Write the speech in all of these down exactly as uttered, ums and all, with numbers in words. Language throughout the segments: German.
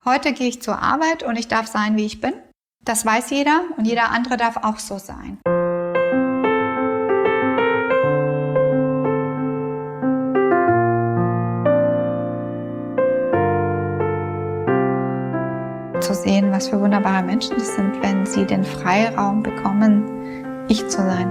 Heute gehe ich zur Arbeit und ich darf sein, wie ich bin. Das weiß jeder und jeder andere darf auch so sein. Zu sehen, was für wunderbare Menschen es sind, wenn sie den Freiraum bekommen, ich zu sein.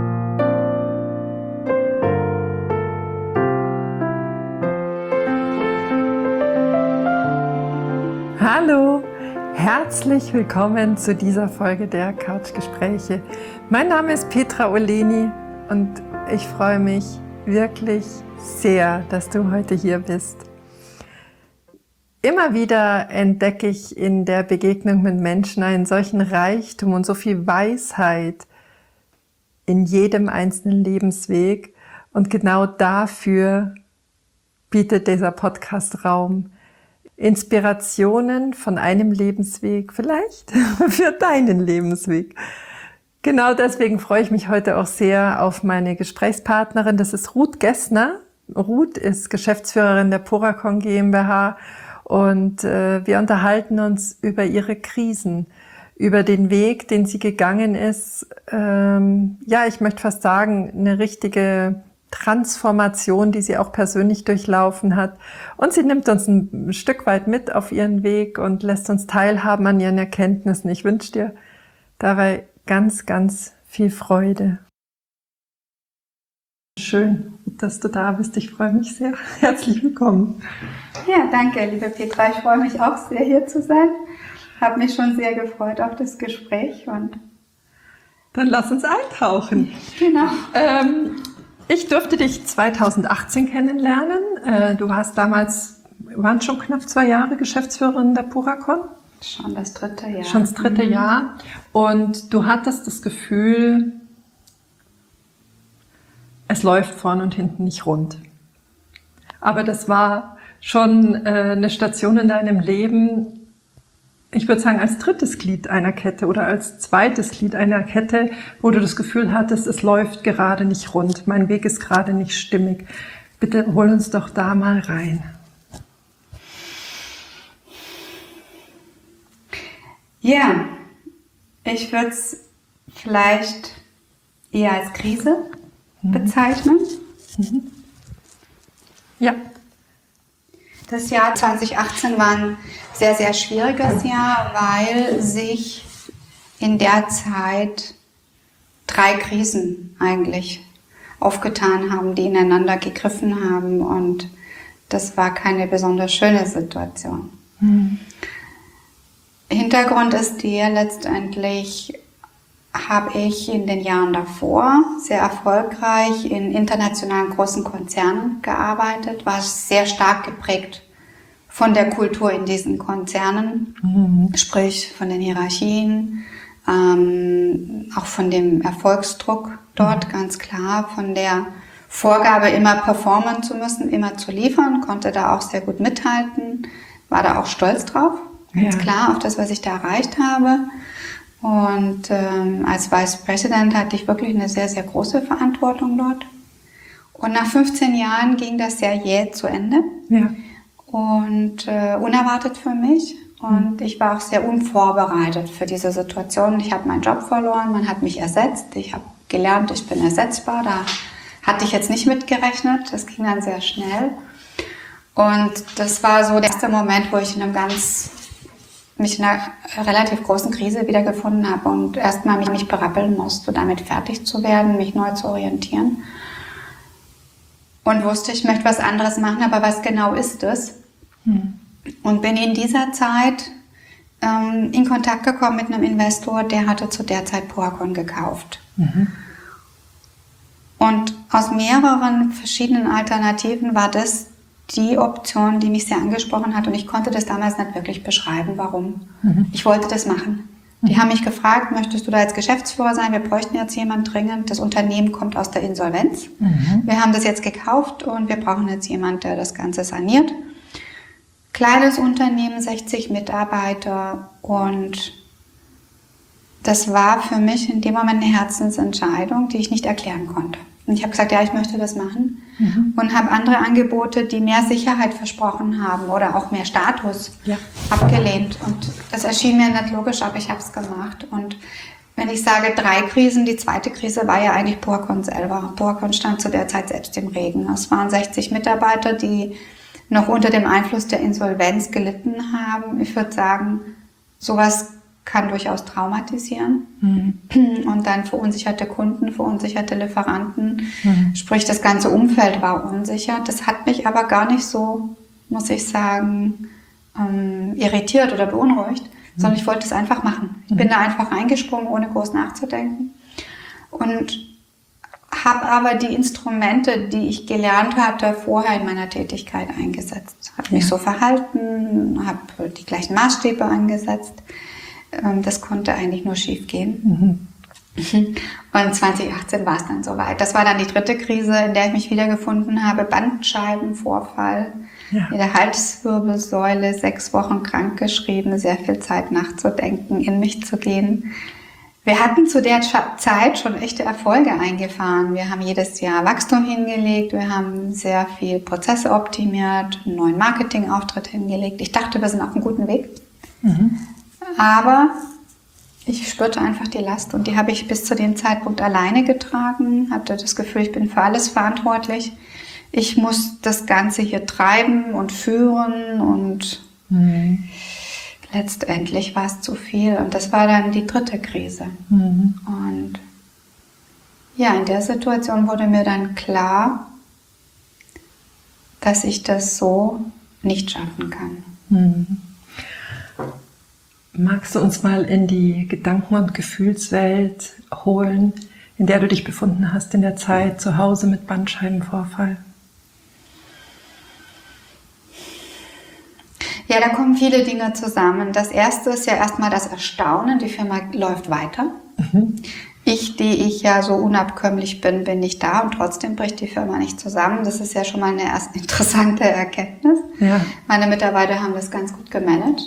Hallo, herzlich willkommen zu dieser Folge der Couchgespräche. Mein Name ist Petra Oleni und ich freue mich wirklich sehr, dass du heute hier bist. Immer wieder entdecke ich in der Begegnung mit Menschen einen solchen Reichtum und so viel Weisheit in jedem einzelnen Lebensweg. Und genau dafür bietet dieser Podcast Raum. Inspirationen von einem Lebensweg vielleicht für deinen Lebensweg. Genau deswegen freue ich mich heute auch sehr auf meine Gesprächspartnerin. Das ist Ruth Gessner. Ruth ist Geschäftsführerin der Poracon GmbH und äh, wir unterhalten uns über ihre Krisen, über den Weg, den sie gegangen ist. Ähm, ja, ich möchte fast sagen, eine richtige Transformation, die sie auch persönlich durchlaufen hat. Und sie nimmt uns ein Stück weit mit auf ihren Weg und lässt uns teilhaben an ihren Erkenntnissen. Ich wünsche dir dabei ganz, ganz viel Freude. Schön, dass du da bist. Ich freue mich sehr. Herzlich willkommen. Ja, danke, liebe Petra. Ich freue mich auch sehr, hier zu sein. Habe mich schon sehr gefreut auf das Gespräch. Und dann lass uns eintauchen. Genau. Ähm, Ich durfte dich zweitausendachtzehn kennenlernen. Du warst damals, waren schon knapp zwei Jahre Geschäftsführerin der Poracon? Schon das dritte Jahr. Schon das dritte mhm. Jahr. Und du hattest das Gefühl, es läuft vorn und hinten nicht rund. Aber das war schon eine Station in deinem Leben, ich würde sagen, als drittes Glied einer Kette oder als zweites Glied einer Kette, wo du das Gefühl hattest, es läuft gerade nicht rund, mein Weg ist gerade nicht stimmig. Bitte hol uns doch da mal rein. Ja, ich würde es vielleicht eher als Krise mhm. bezeichnen. Mhm. Ja. Das Jahr zweitausendachtzehn war ein sehr, sehr schwieriges Jahr, weil sich in der Zeit drei Krisen eigentlich aufgetan haben, die ineinander gegriffen haben, und das war keine besonders schöne Situation. Mhm. Hintergrund ist der, letztendlich habe ich in den Jahren davor sehr erfolgreich in internationalen großen Konzernen gearbeitet, war sehr stark geprägt von der Kultur in diesen Konzernen, mhm. sprich von den Hierarchien, ähm, auch von dem Erfolgsdruck dort, mhm. ganz klar, von der Vorgabe, immer performen zu müssen, immer zu liefern, konnte da auch sehr gut mithalten, war da auch stolz drauf, ganz ja. klar, auf das, was ich da erreicht habe. Und ähm, als Vice President hatte ich wirklich eine sehr, sehr große Verantwortung dort. Und nach fünfzehn Jahren ging das sehr jäh zu Ende. Ja. Und äh, unerwartet für mich. Und mhm. ich war auch sehr unvorbereitet für diese Situation. Ich habe meinen Job verloren, man hat mich ersetzt. Ich habe gelernt, ich bin ersetzbar. Da hatte ich jetzt nicht mitgerechnet. Das ging dann sehr schnell. Und das war so der erste Moment, wo ich in einem ganz... mich in einer relativ großen Krise wiedergefunden habe und erstmal mich, mich berappeln musste, damit fertig zu werden, mich neu zu orientieren. Und wusste, ich möchte was anderes machen, aber was genau ist es? Hm. Und bin in dieser Zeit ähm, in Kontakt gekommen mit einem Investor, der hatte zu der Zeit Poracon gekauft. Mhm. Und aus mehreren verschiedenen Alternativen war das die Option, die mich sehr angesprochen hat, und ich konnte das damals nicht wirklich beschreiben, warum. Mhm. Ich wollte das machen. Mhm. Die haben mich gefragt, möchtest du da als Geschäftsführer sein? Wir bräuchten jetzt jemanden dringend. Das Unternehmen kommt aus der Insolvenz. Mhm. Wir haben das jetzt gekauft und wir brauchen jetzt jemanden, der das Ganze saniert. Kleines Unternehmen, sechzig Mitarbeiter, und das war für mich in dem Moment eine Herzensentscheidung, die ich nicht erklären konnte. Und ich habe gesagt, ja, ich möchte das machen. Mhm. Und habe andere Angebote, die mehr Sicherheit versprochen haben oder auch mehr Status, ja. abgelehnt. Und das erschien mir nicht logisch, aber ich habe es gemacht. Und wenn ich sage drei Krisen, die zweite Krise war ja eigentlich Burcon selber. Burcon stand zu der Zeit selbst im Regen. Es waren sechzig Mitarbeiter, die noch unter dem Einfluss der Insolvenz gelitten haben. Ich würde sagen, sowas kann durchaus traumatisieren. Mhm. Und dann verunsicherte Kunden, verunsicherte Lieferanten. Mhm. Sprich, das ganze Umfeld war unsicher. Das hat mich aber gar nicht so, muss ich sagen, ähm, irritiert oder beunruhigt, mhm. sondern ich wollte es einfach machen. Ich mhm. bin da einfach reingesprungen, ohne groß nachzudenken. Und habe aber die Instrumente, die ich gelernt hatte, vorher in meiner Tätigkeit eingesetzt. Habe mich ja. so verhalten, habe die gleichen Maßstäbe angesetzt. Das konnte eigentlich nur schief gehen. Mhm. Und zwanzig achtzehn war es dann soweit. Das war dann die dritte Krise, in der ich mich wiedergefunden habe. Bandscheibenvorfall ja. in der Halswirbelsäule, sechs Wochen krankgeschrieben, sehr viel Zeit nachzudenken, in mich zu gehen. Wir hatten zu der Zeit schon echte Erfolge eingefahren. Wir haben jedes Jahr Wachstum hingelegt, wir haben sehr viel Prozesse optimiert, einen neuen Marketingauftritt hingelegt. Ich dachte, wir sind auf einem guten Weg. Mhm. Aber ich spürte einfach die Last und die habe ich bis zu dem Zeitpunkt alleine getragen, hatte das Gefühl, ich bin für alles verantwortlich. Ich muss das Ganze hier treiben und führen und mhm. letztendlich war es zu viel. Und das war dann die dritte Krise. Mhm. Und ja, in der Situation wurde mir dann klar, dass ich das so nicht schaffen kann. Mhm. Magst du uns mal in die Gedanken- und Gefühlswelt holen, in der du dich befunden hast in der Zeit zu Hause mit Bandscheibenvorfall? Ja, da kommen viele Dinge zusammen. Das erste ist ja erstmal das Erstaunen, die Firma läuft weiter. Mhm. Ich, die ich ja so unabkömmlich bin, bin nicht da und trotzdem bricht die Firma nicht zusammen. Das ist ja schon mal eine erste interessante Erkenntnis. Ja. Meine Mitarbeiter haben das ganz gut gemanagt.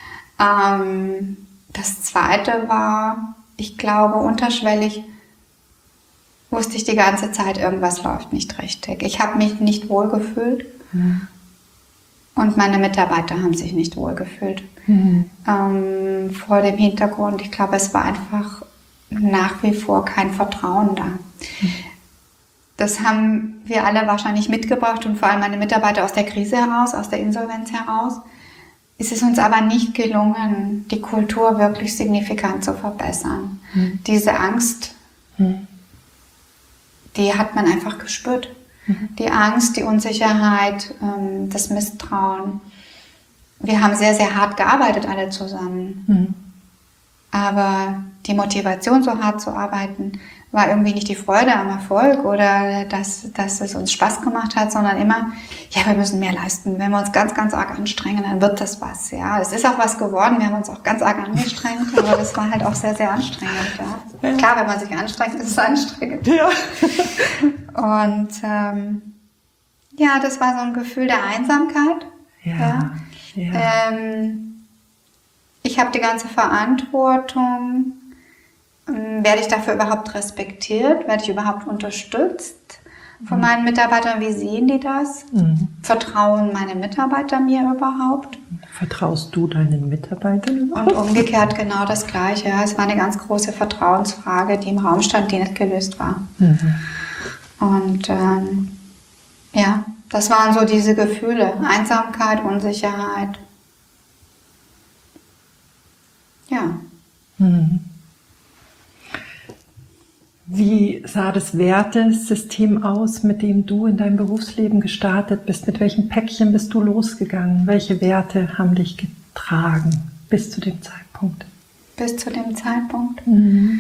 Ähm, das zweite war, ich glaube, unterschwellig wusste ich die ganze Zeit, irgendwas läuft nicht richtig. Ich habe mich nicht wohlgefühlt mhm. und meine Mitarbeiter haben sich nicht wohlgefühlt. Mhm. Ähm, vor dem Hintergrund, ich glaube, es war einfach nach wie vor kein Vertrauen da. Mhm. Das haben wir alle wahrscheinlich mitgebracht und vor allem meine Mitarbeiter aus der Krise heraus, aus der Insolvenz heraus. Es ist uns aber nicht gelungen, die Kultur wirklich signifikant zu verbessern. Mhm. Diese Angst, mhm. die hat man einfach gespürt. Mhm. Die Angst, die Unsicherheit, ähm, das Misstrauen. Wir haben sehr, sehr hart gearbeitet alle zusammen. Mhm. Aber die Motivation, so hart zu arbeiten, war irgendwie nicht die Freude am Erfolg oder dass, dass es uns Spaß gemacht hat, sondern immer, ja, wir müssen mehr leisten. Wenn wir uns ganz, ganz arg anstrengen, dann wird das was. Ja, es ist auch was geworden. Wir haben uns auch ganz arg angestrengt, aber das war halt auch sehr, sehr anstrengend. Ja. Ja. Klar, wenn man sich anstrengt, ist es anstrengend. Ja. Und ähm, ja, das war so ein Gefühl der Einsamkeit. Ja. Ja. Ja. Ähm, ich habe die ganze Verantwortung. Werde ich dafür überhaupt respektiert? Werde ich überhaupt unterstützt von meinen Mitarbeitern? Wie sehen die das? Mhm. Vertrauen meine Mitarbeiter mir überhaupt? Vertraust du deinen Mitarbeitern überhaupt? Und umgekehrt genau das Gleiche. Ja. Es war eine ganz große Vertrauensfrage, die im Raum stand, die nicht gelöst war. Mhm. Und ähm, ja, das waren so diese Gefühle. Einsamkeit, Unsicherheit. Ja. Mhm. Wie sah das Wertesystem aus, mit dem du in deinem Berufsleben gestartet bist? Mit welchem Päckchen bist du losgegangen? Welche Werte haben dich getragen bis zu dem Zeitpunkt? Bis zu dem Zeitpunkt? Mhm.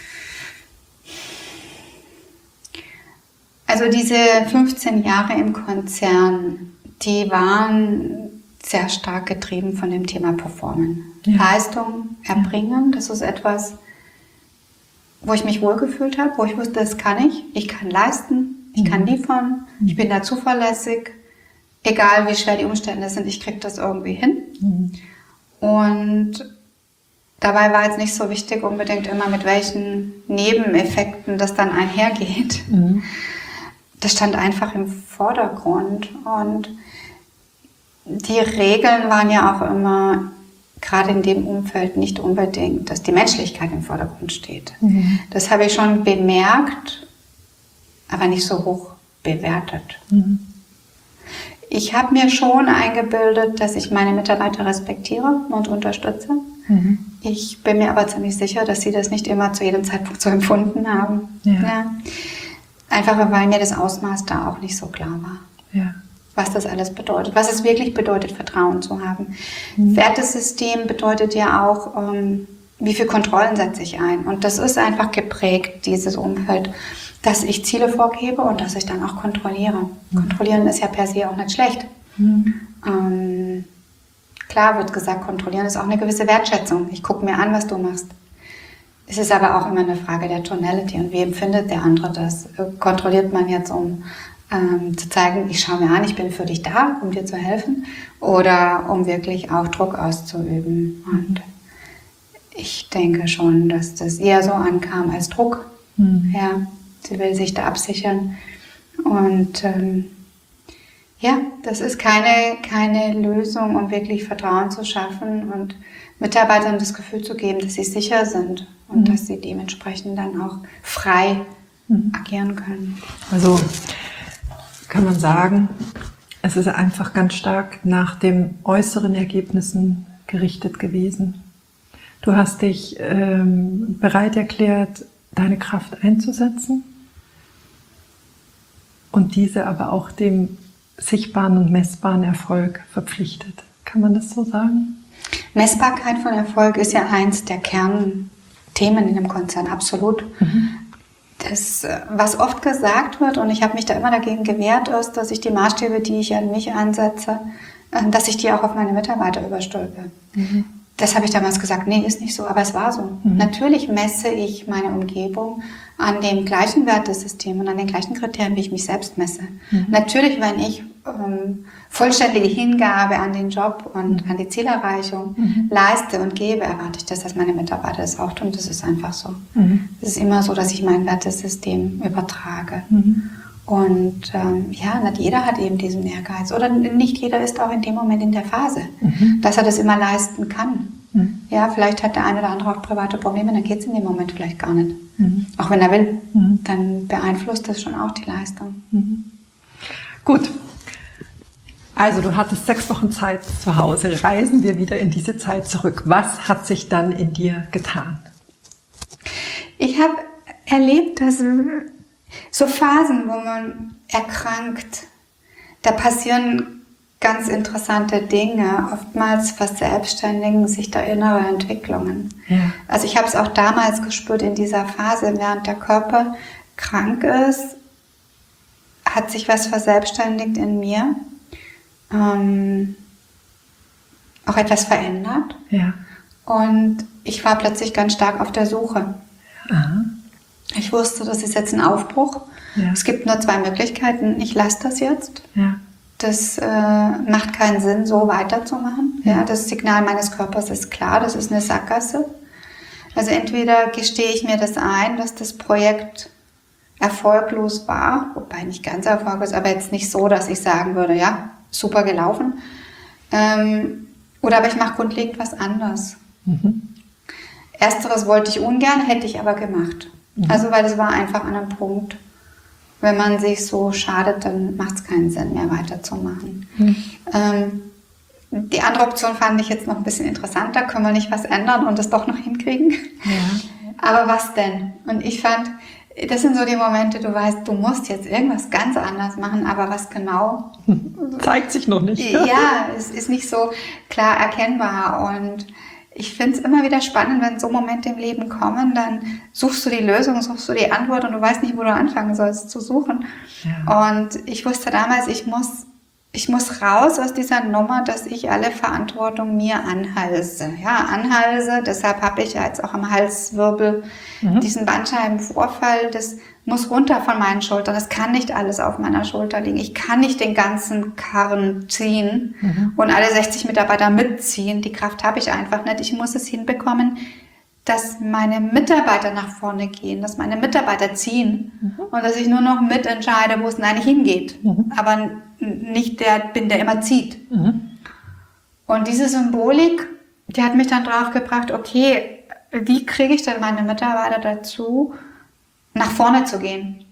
Also diese fünfzehn Jahre im Konzern, die waren sehr stark getrieben von dem Thema Performen. Ja. Leistung erbringen, das ist etwas, wo ich mich wohlgefühlt habe, wo ich wusste, das kann ich. Ich kann leisten, ich kann liefern, ich bin da zuverlässig. Egal wie schwer die Umstände sind, ich kriege das irgendwie hin. Mhm. Und dabei war jetzt nicht so wichtig unbedingt immer, mit welchen Nebeneffekten das dann einhergeht. Mhm. Das stand einfach im Vordergrund. Und die Regeln waren ja auch immer, gerade in dem Umfeld, nicht unbedingt, dass die Menschlichkeit im Vordergrund steht. Mhm. Das habe ich schon bemerkt, aber nicht so hoch bewertet. Mhm. Ich habe mir schon eingebildet, dass ich meine Mitarbeiter respektiere und unterstütze. Mhm. Ich bin mir aber ziemlich sicher, dass sie das nicht immer zu jedem Zeitpunkt so empfunden haben. Ja. Ja. Einfach weil mir das Ausmaß da auch nicht so klar war. Ja. Was das alles bedeutet, was es wirklich bedeutet, Vertrauen zu haben. Mhm. Wertesystem bedeutet ja auch, ähm, wie viel Kontrollen setze ich ein. Und das ist einfach geprägt, dieses Umfeld, dass ich Ziele vorgebe und dass ich dann auch kontrolliere. Mhm. Kontrollieren ist ja per se auch nicht schlecht. Mhm. Ähm, klar wird gesagt, kontrollieren ist auch eine gewisse Wertschätzung. Ich gucke mir an, was du machst. Es ist aber auch immer eine Frage der Tonality und wie empfindet der andere das? Kontrolliert man jetzt, um ähm, zu zeigen, ich schaue mir an, ich bin für dich da, um dir zu helfen, oder um wirklich auch Druck auszuüben? Und ich denke schon, dass das eher so ankam als Druck. Mhm. Ja, sie will sich da absichern. Und ähm, ja, das ist keine, keine Lösung, um wirklich Vertrauen zu schaffen und Mitarbeitern das Gefühl zu geben, dass sie sicher sind und mhm. dass sie dementsprechend dann auch frei mhm. agieren können. Also kann man sagen, es ist einfach ganz stark nach den äußeren Ergebnissen gerichtet gewesen. Du hast dich ähm, bereit erklärt, deine Kraft einzusetzen und diese aber auch dem sichtbaren und messbaren Erfolg verpflichtet. Kann man das so sagen? Messbarkeit von Erfolg ist ja eins der Kernthemen in einem Konzern, absolut. Mhm. Das, was oft gesagt wird, und ich habe mich da immer dagegen gewehrt, ist, dass ich die Maßstäbe, die ich an mich ansetze, dass ich die auch auf meine Mitarbeiter überstülpe. Mhm. Das habe ich damals gesagt, nee, ist nicht so, aber es war so. Mhm. Natürlich messe ich meine Umgebung an dem gleichen Wertesystem und an den gleichen Kriterien, wie ich mich selbst messe. Mhm. Natürlich, wenn ich ähm, vollständige Hingabe an den Job und mhm. an die Zielerreichung mhm. leiste und gebe, erwarte ich das, dass meine Mitarbeiter das auch tun. Das ist einfach so. Mhm. Es ist immer so, dass ich mein Wertesystem übertrage. Mhm. Und ähm, ja, nicht jeder hat eben diesen Ehrgeiz. Oder nicht jeder ist auch in dem Moment in der Phase, mhm. dass er das immer leisten kann. Mhm. Ja, vielleicht hat der eine oder andere auch private Probleme, dann geht es in dem Moment vielleicht gar nicht. Mhm. Auch wenn er will, mhm. dann beeinflusst das schon auch die Leistung. Mhm. Gut. Also du hattest sechs Wochen Zeit zu Hause. Reisen wir wieder in diese Zeit zurück. Was hat sich dann in dir getan? Ich habe erlebt, dass so Phasen, wo man erkrankt, da passieren ganz interessante Dinge. Oftmals verselbstständigen sich da innere Entwicklungen. Ja. Also ich habe es auch damals gespürt in dieser Phase, während der Körper krank ist, hat sich was verselbstständigt in mir. Ähm, auch etwas verändert. Ja. Und ich war plötzlich ganz stark auf der Suche. Aha. Ich wusste, das ist jetzt ein Aufbruch. Ja. Es gibt nur zwei Möglichkeiten. Ich lasse das jetzt. Ja. Das äh, macht keinen Sinn, so weiterzumachen. Ja. Ja, das Signal meines Körpers ist klar, das ist eine Sackgasse. Also entweder gestehe ich mir das ein, dass das Projekt erfolglos war, wobei nicht ganz erfolglos, aber jetzt nicht so, dass ich sagen würde, ja, super gelaufen. Ähm, oder aber ich mache grundlegend was anderes. Mhm. Ersteres wollte ich ungern, hätte ich aber gemacht. Mhm. Also weil es war einfach an einem Punkt, wenn man sich so schadet, dann macht es keinen Sinn mehr weiterzumachen. Mhm. Ähm, die andere Option fand ich jetzt noch ein bisschen interessanter, können wir nicht was ändern und das doch noch hinkriegen? Ja. Aber was denn? Und ich fand, das sind so die Momente, du weißt, du musst jetzt irgendwas ganz anders machen, aber was genau? Zeigt sich noch nicht. Ja, es ist nicht so klar erkennbar und ich finde es immer wieder spannend, wenn so Momente im Leben kommen, dann suchst du die Lösung, suchst du die Antwort und du weißt nicht, wo du anfangen sollst zu suchen. Ja. Und ich wusste damals, ich muss, ich muss raus aus dieser Nummer, dass ich alle Verantwortung mir anhalse. Ja, anhalse, deshalb habe ich ja jetzt auch am Halswirbel mhm. diesen Bandscheibenvorfall. Das muss runter von meinen Schultern. Es kann nicht alles auf meiner Schulter liegen. Ich kann nicht den ganzen Karren ziehen mhm. und alle sechzig Mitarbeiter mitziehen. Die Kraft habe ich einfach nicht. Ich muss es hinbekommen, dass meine Mitarbeiter nach vorne gehen, dass meine Mitarbeiter ziehen mhm. und dass ich nur noch mitentscheide, wo es denn eigentlich hingeht. Mhm. Aber nicht der bin, der immer zieht. Mhm. Und diese Symbolik, die hat mich dann drauf gebracht, okay, wie kriege ich denn meine Mitarbeiter dazu, nach vorne zu gehen?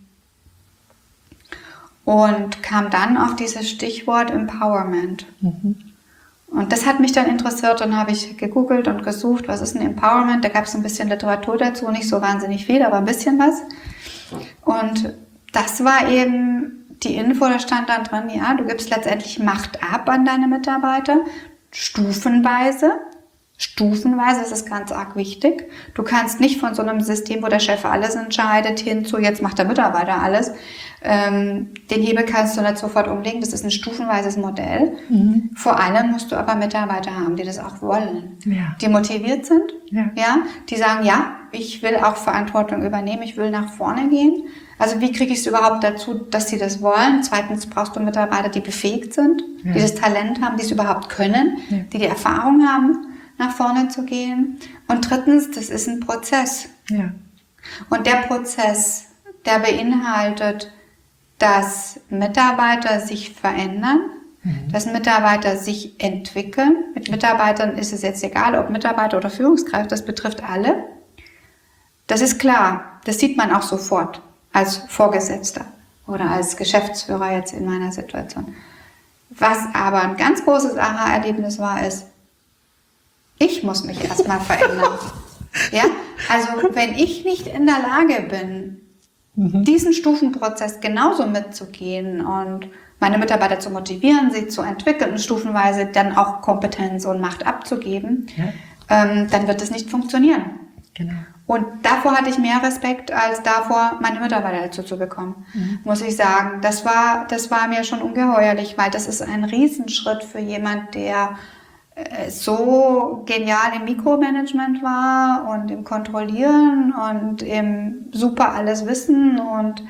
Und kam dann auf dieses Stichwort Empowerment. Mhm. Und das hat mich dann interessiert und habe ich gegoogelt und gesucht, was ist ein Empowerment? Da gab es ein bisschen Literatur dazu, nicht so wahnsinnig viel, aber ein bisschen was. Und das war eben die Info, da stand dann drin, ja, du gibst letztendlich Macht ab an deine Mitarbeiter, stufenweise. Stufenweise, das ist ganz arg wichtig. Du kannst nicht von so einem System, wo der Chef alles entscheidet, hin zu, jetzt macht der Mitarbeiter alles. Ähm, den Hebel kannst du nicht sofort umlegen. Das ist ein stufenweises Modell. Mhm. Vor allem musst du aber Mitarbeiter haben, die das auch wollen. Ja. Die motiviert sind, ja. Ja, die sagen, ja, ich will auch Verantwortung übernehmen, ich will nach vorne gehen. Also wie kriege ich es überhaupt dazu, dass sie das wollen? Zweitens brauchst du Mitarbeiter, die befähigt sind, ja. die das Talent haben, die es überhaupt können, ja. die die Erfahrung haben, nach vorne zu gehen. Und drittens, das ist ein Prozess. Ja. Und der Prozess, der beinhaltet, dass Mitarbeiter sich verändern, mhm. dass Mitarbeiter sich entwickeln. Mit Mitarbeitern ist es jetzt egal, ob Mitarbeiter oder Führungskräfte, das betrifft alle. Das ist klar, das sieht man auch sofort als Vorgesetzter oder als Geschäftsführer jetzt in meiner Situation. Was aber ein ganz großes Aha-Erlebnis war, ist, ich muss mich erstmal verändern. Ja? Also wenn ich nicht in der Lage bin, mhm. diesen Stufenprozess genauso mitzugehen und meine Mitarbeiter zu motivieren, sie zu entwickeln und stufenweise dann auch Kompetenz und Macht abzugeben, ja. ähm, dann wird es nicht funktionieren. Genau. Und davor hatte ich mehr Respekt, als davor, meine Mitarbeiter dazu zu bekommen, mhm. muss ich sagen. Das war, das war mir schon ungeheuerlich, weil das ist ein Riesenschritt für jemand, der so genial im Mikromanagement war und im Kontrollieren und im super alles wissen und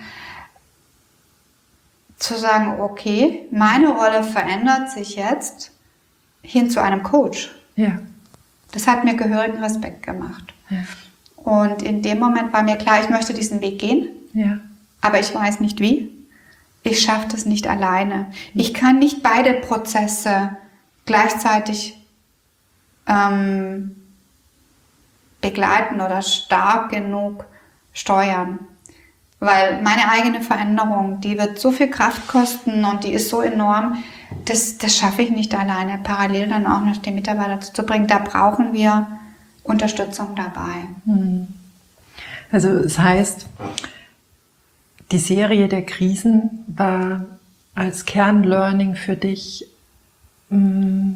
zu sagen, okay, meine Rolle verändert sich jetzt hin zu einem Coach. Ja. Das hat mir gehörigen Respekt gemacht. Ja. Und in dem Moment war mir klar, ich möchte diesen Weg gehen, ja. aber ich weiß nicht wie. Ich schaffe das nicht alleine. Ich kann nicht beide Prozesse gleichzeitig ähm, begleiten oder stark genug steuern. Weil meine eigene Veränderung, die wird so viel Kraft kosten und die ist so enorm, das, das schaffe ich nicht alleine, parallel dann auch noch den Mitarbeiter dazu zu bringen. Da brauchen wir Unterstützung dabei. Also das heißt, die Serie der Krisen war als Kernlearning für dich, mh,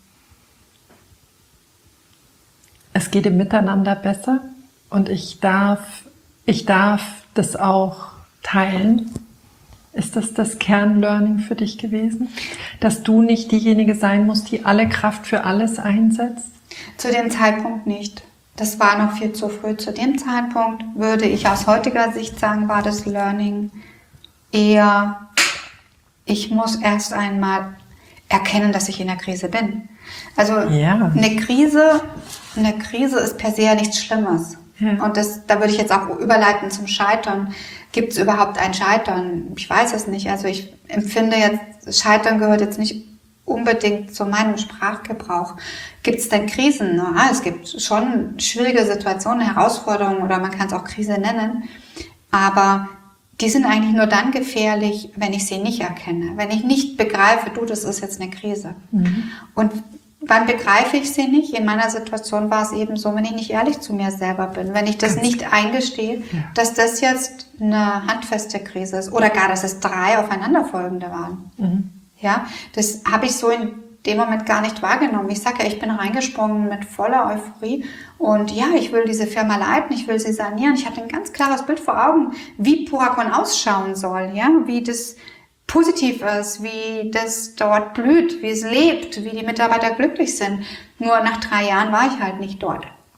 es geht im Miteinander besser und ich darf, ich darf das auch teilen. Ist das das Kernlearning für dich gewesen? Dass du nicht diejenige sein musst, die alle Kraft für alles einsetzt? Zu dem Zeitpunkt nicht. Das war noch viel zu früh. Zu dem Zeitpunkt würde ich aus heutiger Sicht sagen, war das Learning eher, ich muss erst einmal erkennen, dass ich in der Krise bin. Also ja. eine Krise, eine Krise ist per se ja nichts Schlimmes. Ja. Und das, da würde ich jetzt auch überleiten zum Scheitern. Gibt es überhaupt ein Scheitern? Ich weiß es nicht. Also ich empfinde jetzt, Scheitern gehört jetzt nicht unbedingt zu meinem Sprachgebrauch. Gibt es denn Krisen? Ja, es gibt schon schwierige Situationen, Herausforderungen oder man kann es auch Krise nennen. Aber die sind eigentlich nur dann gefährlich, wenn ich sie nicht erkenne. Wenn ich nicht begreife, du, das ist jetzt eine Krise. Mhm. Und wann begreife ich sie nicht? In meiner Situation war es eben so, wenn ich nicht ehrlich zu mir selber bin, wenn ich das Ganz nicht eingestehe, ja. dass das jetzt eine handfeste Krise ist oder gar, dass es drei aufeinanderfolgende waren. Mhm. Ja, das habe ich so in dem Moment gar nicht wahrgenommen. Ich sage ja, ich bin reingesprungen mit voller Euphorie und ja, ich will diese Firma leiten, ich will sie sanieren. Ich hatte ein ganz klares Bild vor Augen, wie Puracon ausschauen soll, ja, wie das positiv ist, wie das dort blüht, wie es lebt, wie die Mitarbeiter glücklich sind. Nur nach drei Jahren war ich halt nicht dort.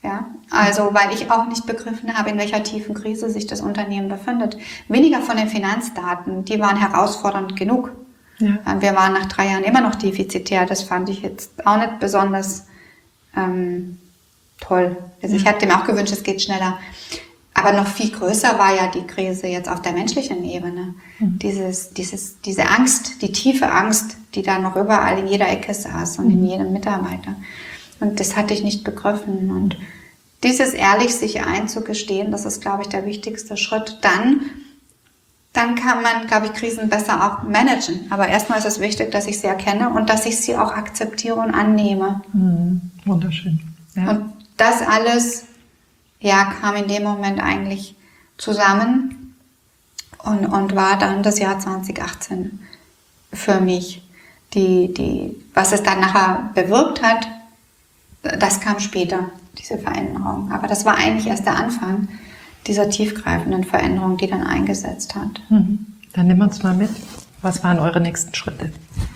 Ja, also weil ich auch nicht begriffen habe, in welcher tiefen Krise sich das Unternehmen befindet. Weniger von den Finanzdaten, die waren herausfordernd genug. Ja. Wir waren nach drei Jahren immer noch defizitär. Das fand ich jetzt auch nicht besonders ähm, toll. Also ja. Ich hätte mir auch gewünscht, es geht schneller. Aber noch viel größer war ja die Krise jetzt auf der menschlichen Ebene. Mhm. Dieses, dieses, diese Angst, die tiefe Angst, die da noch überall in jeder Ecke saß und mhm. in jedem Mitarbeiter. Und das hatte ich nicht begriffen. Und dieses ehrlich sich einzugestehen, das ist, glaube ich, der wichtigste Schritt. Dann, dann kann man, glaube ich, Krisen besser auch managen. Aber erstmal ist es wichtig, dass ich sie erkenne und dass ich sie auch akzeptiere und annehme. Mhm. Wunderschön. Ja. Und das alles, ja, kam in dem Moment eigentlich zusammen und, und war dann das Jahr zwanzig achtzehn für mich. Die, die, was es dann nachher bewirkt hat, das kam später, diese Veränderung. Aber das war eigentlich erst der Anfang dieser tiefgreifenden Veränderung, die dann eingesetzt hat. Mhm. Dann nimm uns mal mit. Was waren eure nächsten Schritte?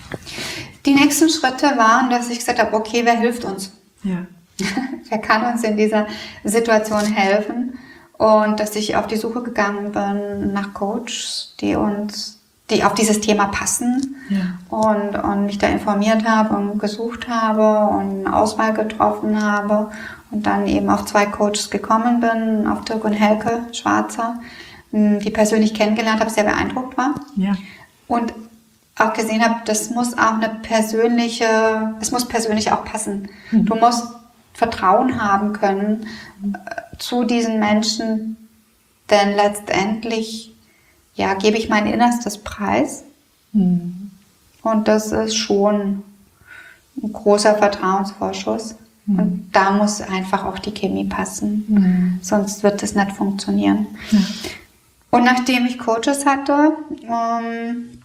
Die nächsten Schritte waren, dass ich gesagt habe, okay, wer hilft uns? Ja. Wer kann uns in dieser Situation helfen? Und dass ich auf die Suche gegangen bin nach Coaches, die uns die auf dieses Thema passen ja. und, und mich da informiert habe und gesucht habe und eine Auswahl getroffen habe und dann eben auf zwei Coaches gekommen bin, auf Dirk und Helke Schwarzer, die persönlich kennengelernt habe, sehr beeindruckt war ja. und auch gesehen habe, das muss auch eine persönliche, es muss persönlich auch passen. Mhm. Du musst Vertrauen haben können äh, zu diesen Menschen, denn letztendlich ja, gebe ich mein Innerstes preis. Mhm. Und das ist schon ein großer Vertrauensvorschuss. Mhm. Und da muss einfach auch die Chemie passen. Mhm. Sonst wird es nicht funktionieren. Ja. Und nachdem ich Coaches hatte, ähm,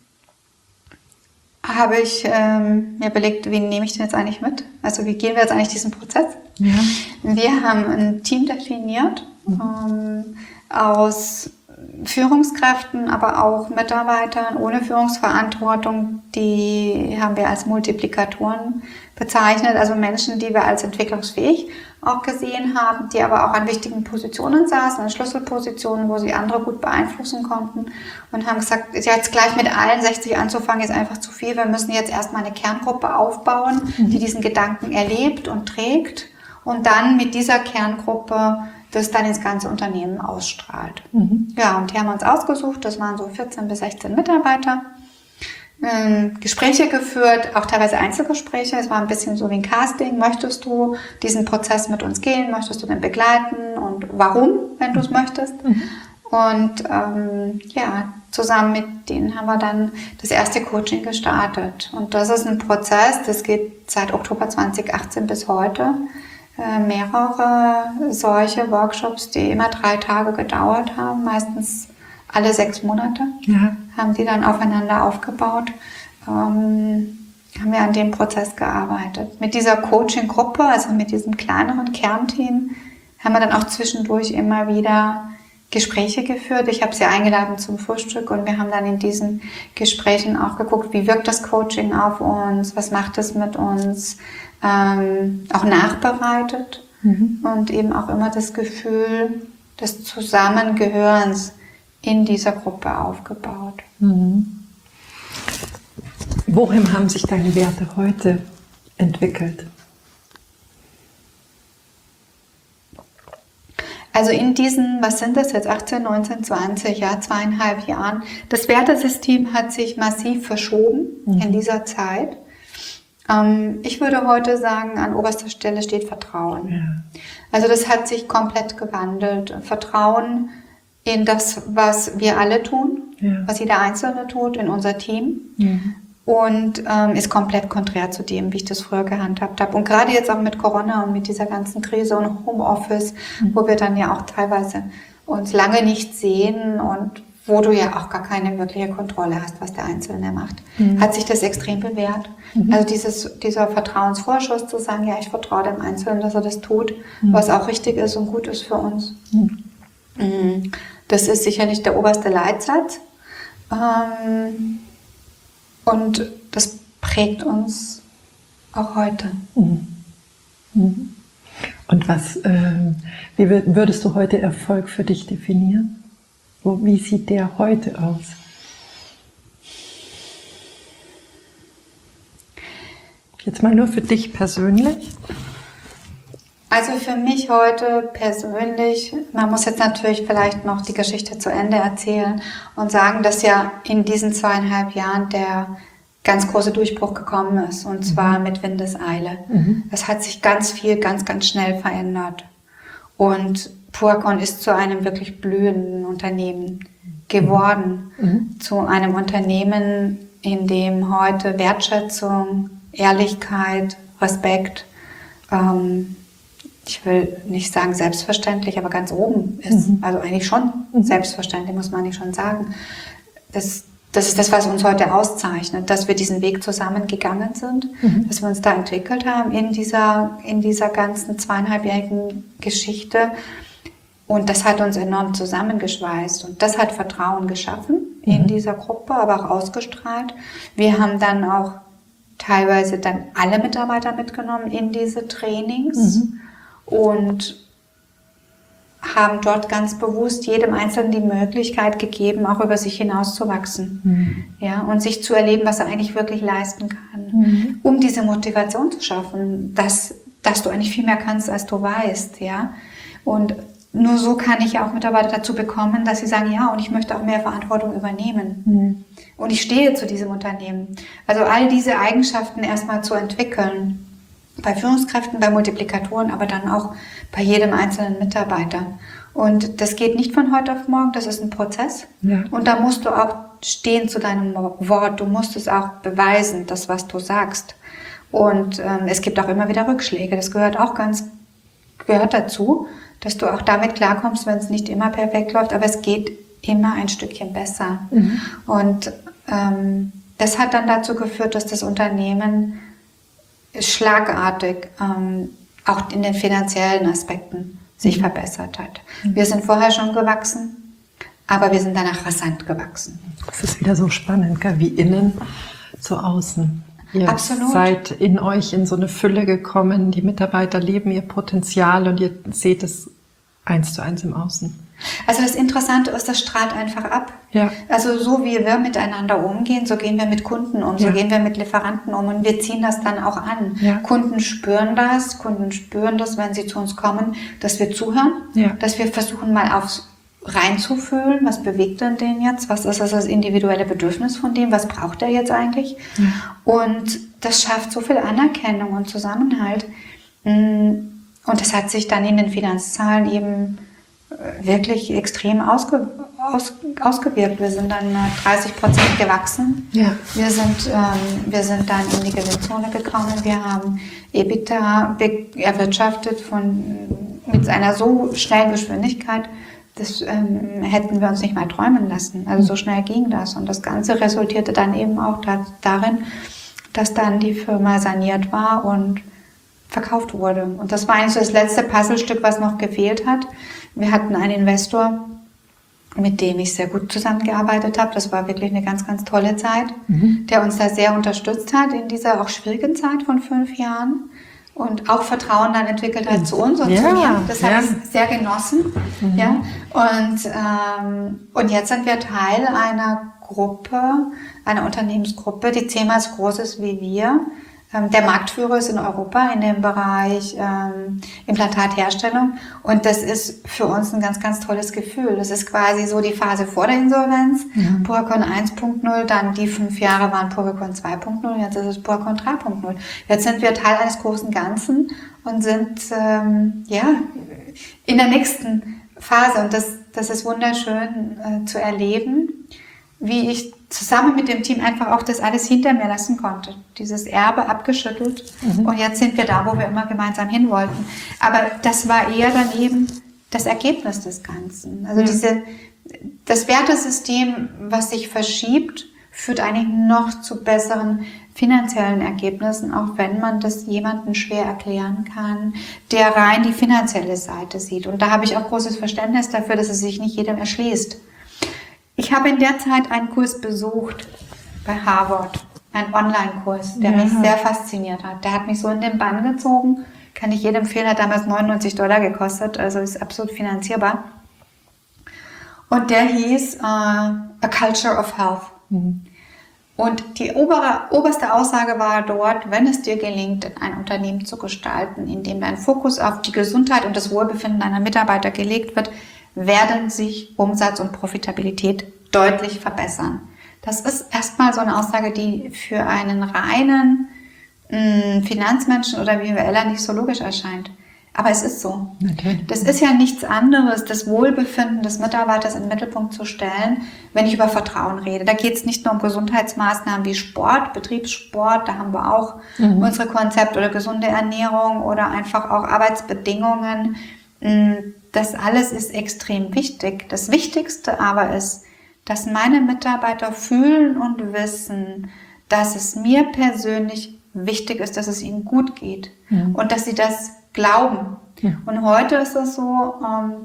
habe ich ähm, mir überlegt, wen nehme ich denn jetzt eigentlich mit? Also wie gehen wir jetzt eigentlich diesen Prozess? Ja. Wir haben ein Team definiert mhm. ähm, aus Führungskräften, aber auch Mitarbeitern ohne Führungsverantwortung, die haben wir als Multiplikatoren bezeichnet, also Menschen, die wir als entwicklungsfähig auch gesehen haben, die aber auch an wichtigen Positionen saßen, an Schlüsselpositionen, wo sie andere gut beeinflussen konnten und haben gesagt, jetzt gleich mit allen sechzig anzufangen, ist einfach zu viel, wir müssen jetzt erstmal eine Kerngruppe aufbauen, die diesen Gedanken erlebt und trägt und dann mit dieser Kerngruppe das dann ins ganze Unternehmen ausstrahlt. Mhm. Ja, und die haben uns ausgesucht, das waren so vierzehn bis sechzehn Mitarbeiter, ähm, Gespräche geführt, auch teilweise Einzelgespräche, es war ein bisschen so wie ein Casting, möchtest du diesen Prozess mit uns gehen, möchtest du den begleiten und warum, wenn du es möchtest. Mhm. Und ähm, ja, zusammen mit denen haben wir dann das erste Coaching gestartet. Und das ist ein Prozess, das geht seit Oktober zwanzig achtzehn bis heute. Mehrere solche Workshops, die immer drei Tage gedauert haben, meistens alle sechs Monate, ja. haben die dann aufeinander aufgebaut, ähm, haben wir an dem Prozess gearbeitet. Mit dieser Coaching-Gruppe, also mit diesem kleineren Kernteam, haben wir dann auch zwischendurch immer wieder Gespräche geführt. Ich habe sie eingeladen zum Frühstück und wir haben dann in diesen Gesprächen auch geguckt, wie wirkt das Coaching auf uns, was macht es mit uns, ähm, auch nachbereitet mhm. und eben auch immer das Gefühl des Zusammengehörens in dieser Gruppe aufgebaut. Mhm. Wohin haben sich deine Werte heute entwickelt? Also in diesen, was sind das jetzt, achtzehn, neunzehn, zwanzig, ja, zweieinhalb Jahren, das Wertesystem hat sich massiv verschoben mhm. in dieser Zeit. Ähm, ich würde heute sagen, an oberster Stelle steht Vertrauen. Ja. Also das hat sich komplett gewandelt. Vertrauen in das, was wir alle tun, ja. was jeder Einzelne tut, in unser Team. Mhm. Und ähm, ist komplett konträr zu dem, wie ich das früher gehandhabt habe. Und gerade jetzt auch mit Corona und mit dieser ganzen Krise und Homeoffice, mhm. wo wir dann ja auch teilweise uns lange nicht sehen und wo du ja auch gar keine wirkliche Kontrolle hast, was der Einzelne macht, mhm. hat sich das extrem bewährt. Mhm. Also dieses, dieser Vertrauensvorschuss zu sagen, ja, ich vertraue dem Einzelnen, dass er das tut, mhm. was auch richtig ist und gut ist für uns. Mhm. Mhm. Das ist sicherlich der oberste Leitsatz. Ähm, Und das prägt uns auch heute. Mhm. Mhm. Und Was, ähm, wie würdest du heute Erfolg für dich definieren? Wo, wie sieht der heute aus? Jetzt mal nur für dich persönlich. Also für mich heute persönlich, man muss jetzt natürlich vielleicht noch die Geschichte zu Ende erzählen und sagen, dass ja in diesen zweieinhalb Jahren der ganz große Durchbruch gekommen ist, und zwar mhm. mit Windeseile. Mhm. Es hat sich ganz viel, ganz, ganz schnell verändert. Und Puacon ist zu einem wirklich blühenden Unternehmen geworden. Mhm. Zu einem Unternehmen, in dem heute Wertschätzung, Ehrlichkeit, Respekt, ähm, ich will nicht sagen selbstverständlich, aber ganz oben ist. Mhm. Also eigentlich schon mhm. selbstverständlich, muss man eigentlich schon sagen. Das, das ist das, was uns heute auszeichnet, dass wir diesen Weg zusammengegangen sind, mhm. dass wir uns da entwickelt haben in dieser, in dieser ganzen zweieinhalbjährigen Geschichte. Und das hat uns enorm zusammengeschweißt und das hat Vertrauen geschaffen mhm. in dieser Gruppe, aber auch ausgestrahlt. Wir haben dann auch teilweise dann alle Mitarbeiter mitgenommen in diese Trainings. Mhm. Und haben dort ganz bewusst jedem Einzelnen die Möglichkeit gegeben, auch über sich hinauszuwachsen, mhm. ja, und sich zu erleben, was er eigentlich wirklich leisten kann, mhm. um diese Motivation zu schaffen, dass, dass du eigentlich viel mehr kannst, als du weißt, ja. Und nur so kann ich ja auch Mitarbeiter dazu bekommen, dass sie sagen, ja, und ich möchte auch mehr Verantwortung übernehmen. Mhm. Und ich stehe zu diesem Unternehmen. Also all diese Eigenschaften erstmal zu entwickeln, bei Führungskräften, bei Multiplikatoren, aber dann auch bei jedem einzelnen Mitarbeiter. Und das geht nicht von heute auf morgen, das ist ein Prozess. Ja. Und da musst du auch stehen zu deinem Wort, du musst es auch beweisen, das, was du sagst. Und ähm, es gibt auch immer wieder Rückschläge, das gehört auch ganz, gehört dazu, dass du auch damit klarkommst, wenn es nicht immer perfekt läuft, aber es geht immer ein Stückchen besser. Mhm. Und ähm, das hat dann dazu geführt, dass das Unternehmen schlagartig ähm, auch in den finanziellen Aspekten sich mhm. verbessert hat. Mhm. Wir sind vorher schon gewachsen, aber wir sind danach rasant gewachsen. Das ist wieder so spannend, gell? Wie innen so außen. Ihr Absolut. seid in euch in so eine Fülle gekommen, die Mitarbeiter leben ihr Potenzial und ihr seht es eins zu eins im Außen. Also das Interessante ist, das strahlt einfach ab. Ja. Also so wie wir miteinander umgehen, so gehen wir mit Kunden um, so ja. gehen wir mit Lieferanten um und wir ziehen das dann auch an. Ja. Kunden spüren das, Kunden spüren das, wenn sie zu uns kommen, dass wir zuhören, ja. dass wir versuchen mal aufs reinzufühlen, was bewegt denn den jetzt, was ist das individuelle Bedürfnis von dem, was braucht er jetzt eigentlich? Ja. Und das schafft so viel Anerkennung und Zusammenhalt. Und das hat sich dann in den Finanzzahlen eben wirklich extrem ausge, aus, ausgewirkt. Wir sind dann dreißig Prozent gewachsen. Ja. Wir sind, ähm, wir sind dann in die Gewinnzone gekommen. Wir haben EBITDA erwirtschaftet von, mit einer so schnellen Geschwindigkeit, das ähm, hätten wir uns nicht mal träumen lassen. Also so schnell ging das. Und das Ganze resultierte dann eben auch da, darin, dass dann die Firma saniert war und verkauft wurde. Und das war eigentlich so das letzte Puzzlestück, was noch gefehlt hat. Wir hatten einen Investor, mit dem ich sehr gut zusammengearbeitet habe. Das war wirklich eine ganz, ganz tolle Zeit, mhm. der uns da sehr unterstützt hat in dieser auch schwierigen Zeit von fünf Jahren und auch Vertrauen dann entwickelt hat zu uns und ja, zu mir. Das ja. habe ich sehr genossen. Mhm. Ja. Und, ähm, und jetzt sind wir Teil einer Gruppe, einer Unternehmensgruppe, die zehnmal so groß ist wie wir. Der Marktführer ist in Europa in dem Bereich ähm, Implantatherstellung und das ist für uns ein ganz, ganz tolles Gefühl. Das ist quasi so die Phase vor der Insolvenz, mhm. Puacon eins Punkt null, dann die fünf Jahre waren Puacon zwei Punkt null, jetzt ist es Puacon drei Punkt null. Jetzt sind wir Teil eines großen Ganzen und sind ähm, ja in der nächsten Phase und das, das ist wunderschön äh, zu erleben, wie ich zusammen mit dem Team einfach auch das alles hinter mir lassen konnte. Dieses Erbe abgeschüttelt. Mhm. Und jetzt sind wir da, wo wir immer gemeinsam hin wollten. Aber das war eher dann eben das Ergebnis des Ganzen. Also mhm. diese, das Wertesystem, was sich verschiebt, führt eigentlich noch zu besseren finanziellen Ergebnissen, auch wenn man das jemandem schwer erklären kann, der rein die finanzielle Seite sieht. Und da habe ich auch großes Verständnis dafür, dass es sich nicht jedem erschließt. Ich habe in der Zeit einen Kurs besucht bei Harvard, einen Online-Kurs, der ja. mich sehr fasziniert hat. Der hat mich so in den Bann gezogen. Kann ich jedem empfehlen, hat damals neunundneunzig Dollar gekostet, also ist absolut finanzierbar. Und der hieß uh, A Culture of Health. Mhm. Und die obere, oberste Aussage war dort, wenn es dir gelingt, ein Unternehmen zu gestalten, in dem dein Fokus auf die Gesundheit und das Wohlbefinden deiner Mitarbeiter gelegt wird, werden sich Umsatz und Profitabilität deutlich verbessern. Das ist erstmal so eine Aussage, die für einen reinen mh, Finanzmenschen oder BWLer nicht so logisch erscheint. Aber es ist so. Natürlich. Das ist ja nichts anderes, das Wohlbefinden des Mitarbeiters in den Mittelpunkt zu stellen, wenn ich über Vertrauen rede. Da geht es nicht nur um Gesundheitsmaßnahmen wie Sport, Betriebssport, da haben wir auch mhm. unsere Konzepte oder gesunde Ernährung oder einfach auch Arbeitsbedingungen. Das alles ist extrem wichtig. Das Wichtigste aber ist, dass meine Mitarbeiter fühlen und wissen, dass es mir persönlich wichtig ist, dass es ihnen gut geht mhm. und dass sie das glauben. Ja. Und heute ist es so,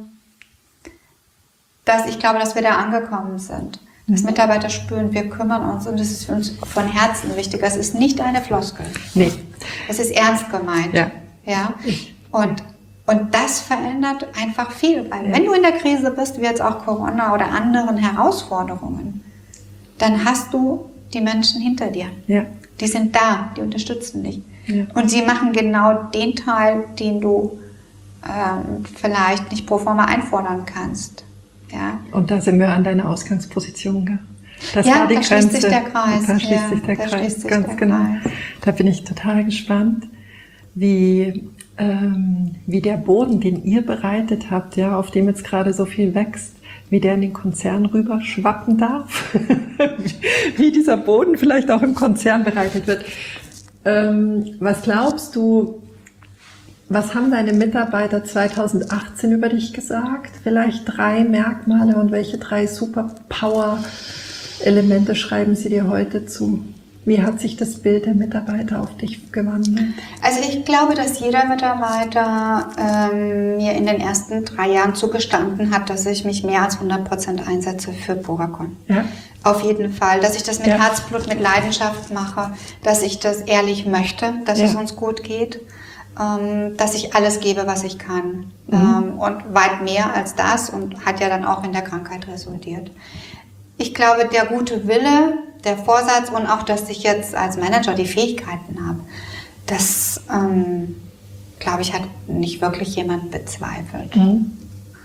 dass ich glaube, dass wir da angekommen sind. Dass mhm. Mitarbeiter spüren, wir kümmern uns und das ist für uns von Herzen wichtig. Das ist nicht eine Floskel. Nee. Es ist ernst gemeint. Ja. Ja? Und, und das verändert einfach viel. Weil ja. wenn du in der Krise bist, wie jetzt auch Corona oder anderen Herausforderungen, dann hast du die Menschen hinter dir. Ja. Die sind da, die unterstützen dich. Ja. Und sie machen genau den Teil, den du ähm, vielleicht nicht pro forma einfordern kannst. Ja. Und da sind wir an deiner Ausgangsposition. Gell? Das ja, war die da Grenze. schließt sich der Kreis. Da schließt ja, sich der da Kreis, schließt sich ganz der genau. Kreis. Da bin ich total gespannt, wie, ähm, wie der Boden, den ihr bereitet habt, ja, auf dem jetzt gerade so viel wächst, wie der in den Konzern rüber schwappen darf, wie dieser Boden vielleicht auch im Konzern bereitet wird. Ähm, was glaubst du, was haben deine Mitarbeiter zweitausendachtzehn über dich gesagt? Vielleicht drei Merkmale und welche drei Superpower-Elemente schreiben sie dir heute zu? Wie hat sich das Bild der Mitarbeiter auf dich gewandelt? Also ich glaube, dass jeder Mitarbeiter ähm, mir in den ersten drei Jahren zugestanden hat, dass ich mich mehr als hundert Prozent einsetze für Buracon. Ja. Auf jeden Fall, dass ich das mit ja. Herzblut, mit Leidenschaft mache, dass ich das ehrlich möchte, dass ja. es uns gut geht, ähm, dass ich alles gebe, was ich kann. Mhm. Ähm, und weit mehr als das und hat ja dann auch in der Krankheit resultiert. Ich glaube, der gute Wille, der Vorsatz und auch, dass ich jetzt als Manager die Fähigkeiten habe, das, ähm, glaube ich, hat nicht wirklich jemand bezweifelt. Mhm.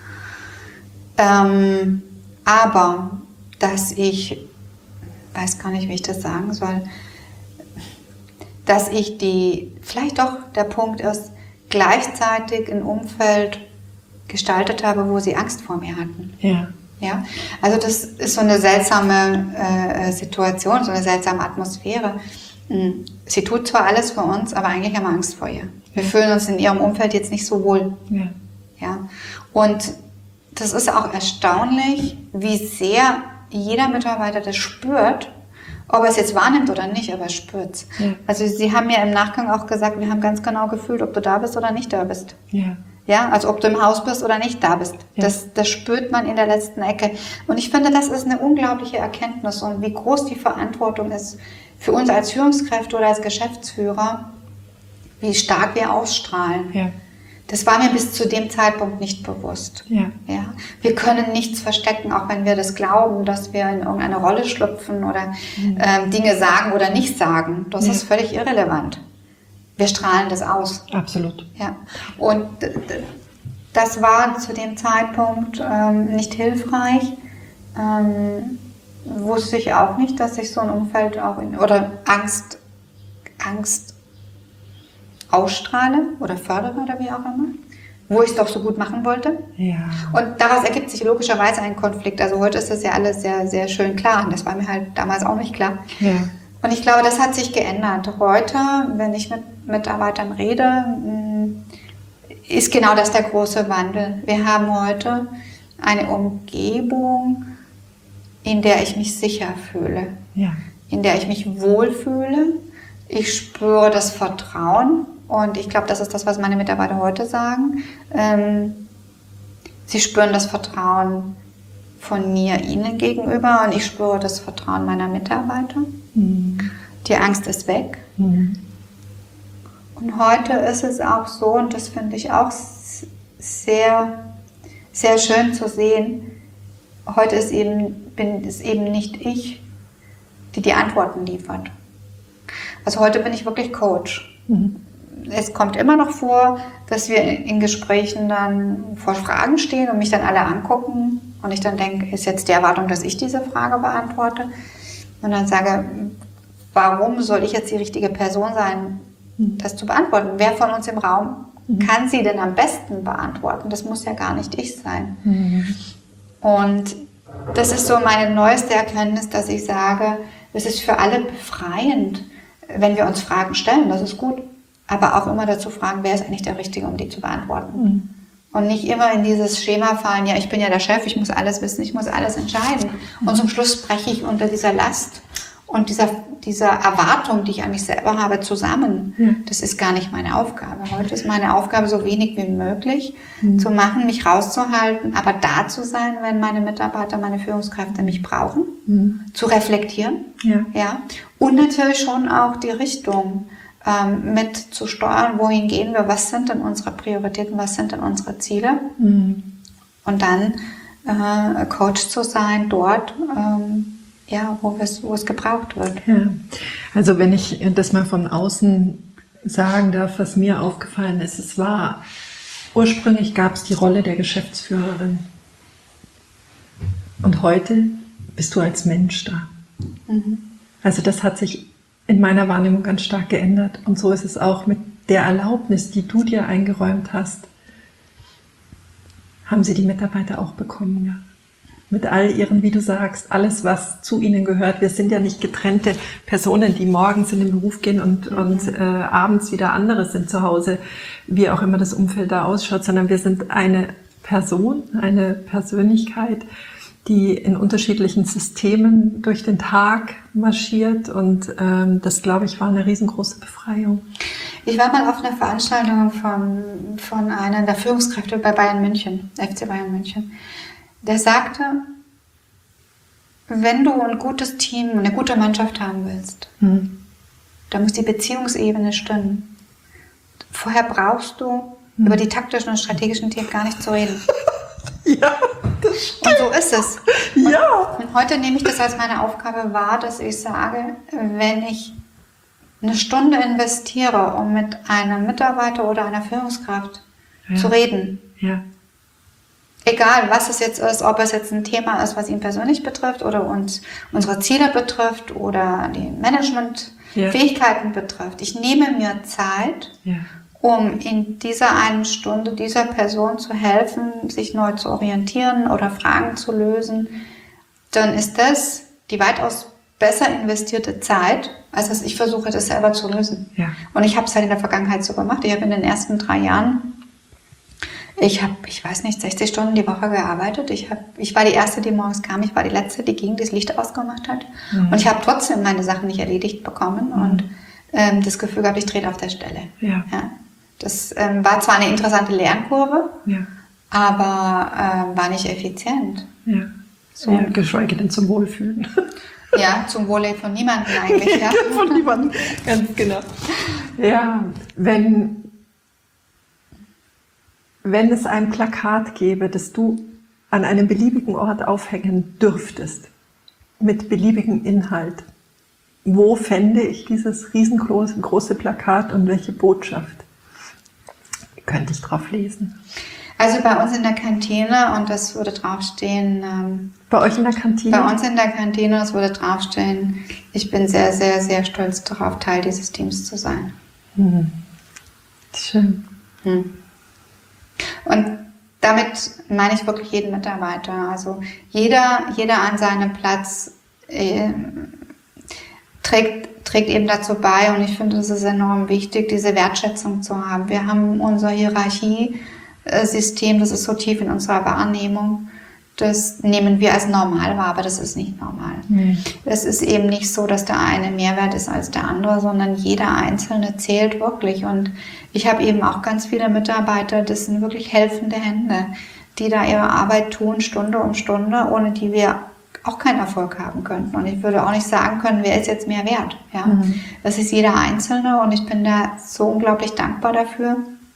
Ähm, aber, dass ich, weiß gar nicht, wie ich das sagen soll, dass ich die, vielleicht doch der Punkt ist, gleichzeitig ein Umfeld gestaltet habe, wo sie Angst vor mir hatten. Ja. Ja, also das ist so eine seltsame äh, Situation, so eine seltsame Atmosphäre. Sie tut zwar alles für uns, aber eigentlich haben wir Angst vor ihr. Wir fühlen uns in ihrem Umfeld jetzt nicht so wohl. Ja. Ja. Und das ist auch erstaunlich, wie sehr jeder Mitarbeiter das spürt, ob er es jetzt wahrnimmt oder nicht, aber er spürt es. Ja. Also sie haben mir im Nachgang auch gesagt, wir haben ganz genau gefühlt, ob du da bist oder nicht da bist. Ja. Ja, also ob du im Haus bist oder nicht da bist. Ja. Das, das spürt man in der letzten Ecke. Und ich finde, das ist eine unglaubliche Erkenntnis und wie groß die Verantwortung ist für uns als Führungskräfte oder als Geschäftsführer, wie stark wir ausstrahlen. Ja. Das war mir bis zu dem Zeitpunkt nicht bewusst. Ja. Ja. Wir können nichts verstecken, auch wenn wir das glauben, dass wir in irgendeine Rolle schlüpfen oder mhm. ähm, Dinge sagen oder nicht sagen. Das ja. ist völlig irrelevant. Wir strahlen das aus. Absolut. Ja. Und das war zu dem Zeitpunkt ähm, nicht hilfreich. Ähm, wusste ich auch nicht, dass ich so ein Umfeld auch in, oder Angst, Angst ausstrahle oder fördere oder wie auch immer, wo ich es doch so gut machen wollte. Ja. Und daraus ergibt sich logischerweise ein Konflikt. Also heute ist das ja alles sehr, sehr schön klar. Und das war mir halt damals auch nicht klar. Ja. Und ich glaube, das hat sich geändert. Heute, wenn ich mit Mitarbeitern rede, ist genau das der große Wandel. Wir haben heute eine Umgebung, in der ich mich sicher fühle, ja. in der ich mich wohlfühle. Ich spüre das Vertrauen und ich glaube, das ist das, was meine Mitarbeiter heute sagen. Sie spüren das Vertrauen von mir ihnen gegenüber und ich spüre das Vertrauen meiner Mitarbeiter. Mhm. Die Angst ist weg. Mhm. Und heute ist es auch so, und das finde ich auch sehr, sehr schön zu sehen, heute ist eben, bin es eben nicht ich, die die Antworten liefert. Also heute bin ich wirklich Coach. Mhm. Es kommt immer noch vor, dass wir in Gesprächen dann vor Fragen stehen und mich dann alle angucken und ich dann denke, ist jetzt die Erwartung, dass ich diese Frage beantworte? Und dann sage, warum soll ich jetzt die richtige Person sein, das zu beantworten? Wer von uns im Raum kann sie denn am besten beantworten? Das muss ja gar nicht ich sein. Mhm. Und das ist so meine neueste Erkenntnis, dass ich sage, es ist für alle befreiend, wenn wir uns Fragen stellen, das ist gut. Aber auch immer dazu fragen, wer ist eigentlich der Richtige, um die zu beantworten. Mhm. Und nicht immer in dieses Schema fallen, ja, ich bin ja der Chef, ich muss alles wissen, ich muss alles entscheiden. Mhm. Und zum Schluss breche ich unter dieser Last und dieser, dieser Erwartung, die ich an mich selber habe, zusammen. Ja. Das ist gar nicht meine Aufgabe. Heute ist meine Aufgabe, so wenig wie möglich mhm. zu machen, mich rauszuhalten, aber da zu sein, wenn meine Mitarbeiter, meine Führungskräfte mich brauchen, mhm. zu reflektieren. Ja. Ja. Und natürlich schon auch die Richtung ähm, mit zu steuern, wohin gehen wir, was sind denn unsere Prioritäten, was sind denn unsere Ziele. Mhm. Und dann äh, Coach zu sein dort, ähm, ja, wo es, wo es gebraucht wird. Ja. Also wenn ich das mal von außen sagen darf, was mir aufgefallen ist, es war, ursprünglich gab es die Rolle der Geschäftsführerin. Und heute bist du als Mensch da. Mhm. Also das hat sich in meiner Wahrnehmung ganz stark geändert. Und so ist es auch mit der Erlaubnis, die du dir eingeräumt hast, haben sie die Mitarbeiter auch bekommen, ja. Mit all ihren, wie du sagst, alles, was zu ihnen gehört. Wir sind ja nicht getrennte Personen, die morgens in den Beruf gehen und, mhm. und äh, abends wieder andere sind zu Hause, wie auch immer das Umfeld da ausschaut, sondern wir sind eine Person, eine Persönlichkeit, die in unterschiedlichen Systemen durch den Tag marschiert. Und ähm, das, glaube ich, war eine riesengroße Befreiung. Ich war mal auf einer Veranstaltung von, von einer der Führungskräfte bei Bayern München, F C Bayern München. Der sagte, wenn du ein gutes Team, eine gute Mannschaft haben willst, hm. dann muss die Beziehungsebene stimmen. Vorher brauchst du hm. über die taktischen und strategischen Themen gar nicht zu reden. Ja, das stimmt. Und so ist es. Und, ja. und heute nehme ich das als meine Aufgabe wahr, dass ich sage, wenn ich eine Stunde investiere, um mit einem Mitarbeiter oder einer Führungskraft ja. zu reden, ja. egal, was es jetzt ist, ob es jetzt ein Thema ist, was ihn persönlich betrifft oder uns unsere Ziele betrifft oder die Managementfähigkeiten ja. betrifft. Ich nehme mir Zeit, ja. um in dieser einen Stunde dieser Person zu helfen, sich neu zu orientieren oder Fragen zu lösen. Dann ist das die weitaus besser investierte Zeit, als dass ich versuche, das selber zu lösen. Ja. Und ich habe es halt in der Vergangenheit so gemacht. Ich habe in den ersten drei Jahren Ich habe, ich weiß nicht, sechzig Stunden die Woche gearbeitet. Ich, hab, ich war die Erste, die morgens kam. Ich war die Letzte, die ging, die das Licht ausgemacht hat. Mhm. Und ich habe trotzdem meine Sachen nicht erledigt bekommen mhm. und ähm, das Gefühl gehabt, ich trete auf der Stelle. Ja. Ja. Das ähm, war zwar eine interessante Lernkurve, ja. aber ähm, war nicht effizient. Ja. So. Ja, geschweige denn zum Wohlfühlen. Ja, zum Wohle von niemandem eigentlich. Ja. Von niemandem, ganz genau. Ja, wenn... Wenn es ein Plakat gäbe, das du an einem beliebigen Ort aufhängen dürftest, mit beliebigem Inhalt, wo fände ich dieses riesengroße große Plakat und welche Botschaft könnte ich drauf lesen? Also bei uns in der Kantine, und das würde draufstehen... Ähm, bei euch in der Kantine? Bei uns in der Kantine, das würde draufstehen, ich bin sehr, sehr, sehr stolz darauf, Teil dieses Teams zu sein. Hm. Schön. Hm. Und damit meine ich wirklich jeden Mitarbeiter. Also jeder, jeder an seinem Platz äh, trägt, trägt eben dazu bei. Und ich finde, es ist enorm wichtig, diese Wertschätzung zu haben. Wir haben unser Hierarchiesystem, das ist so tief in unserer Wahrnehmung. Das nehmen wir als normal wahr, aber das ist nicht normal. Mhm. Es ist eben nicht so, dass der eine mehr wert ist als der andere, sondern jeder Einzelne zählt wirklich. Und ich habe eben auch ganz viele Mitarbeiter, das sind wirklich helfende Hände, die da ihre Arbeit tun, Stunde um Stunde, ohne die wir auch keinen Erfolg haben könnten. Und ich würde auch nicht sagen können, wer ist jetzt mehr wert. Ja? Mhm. Das ist jeder Einzelne und ich bin da so unglaublich dankbar dafür.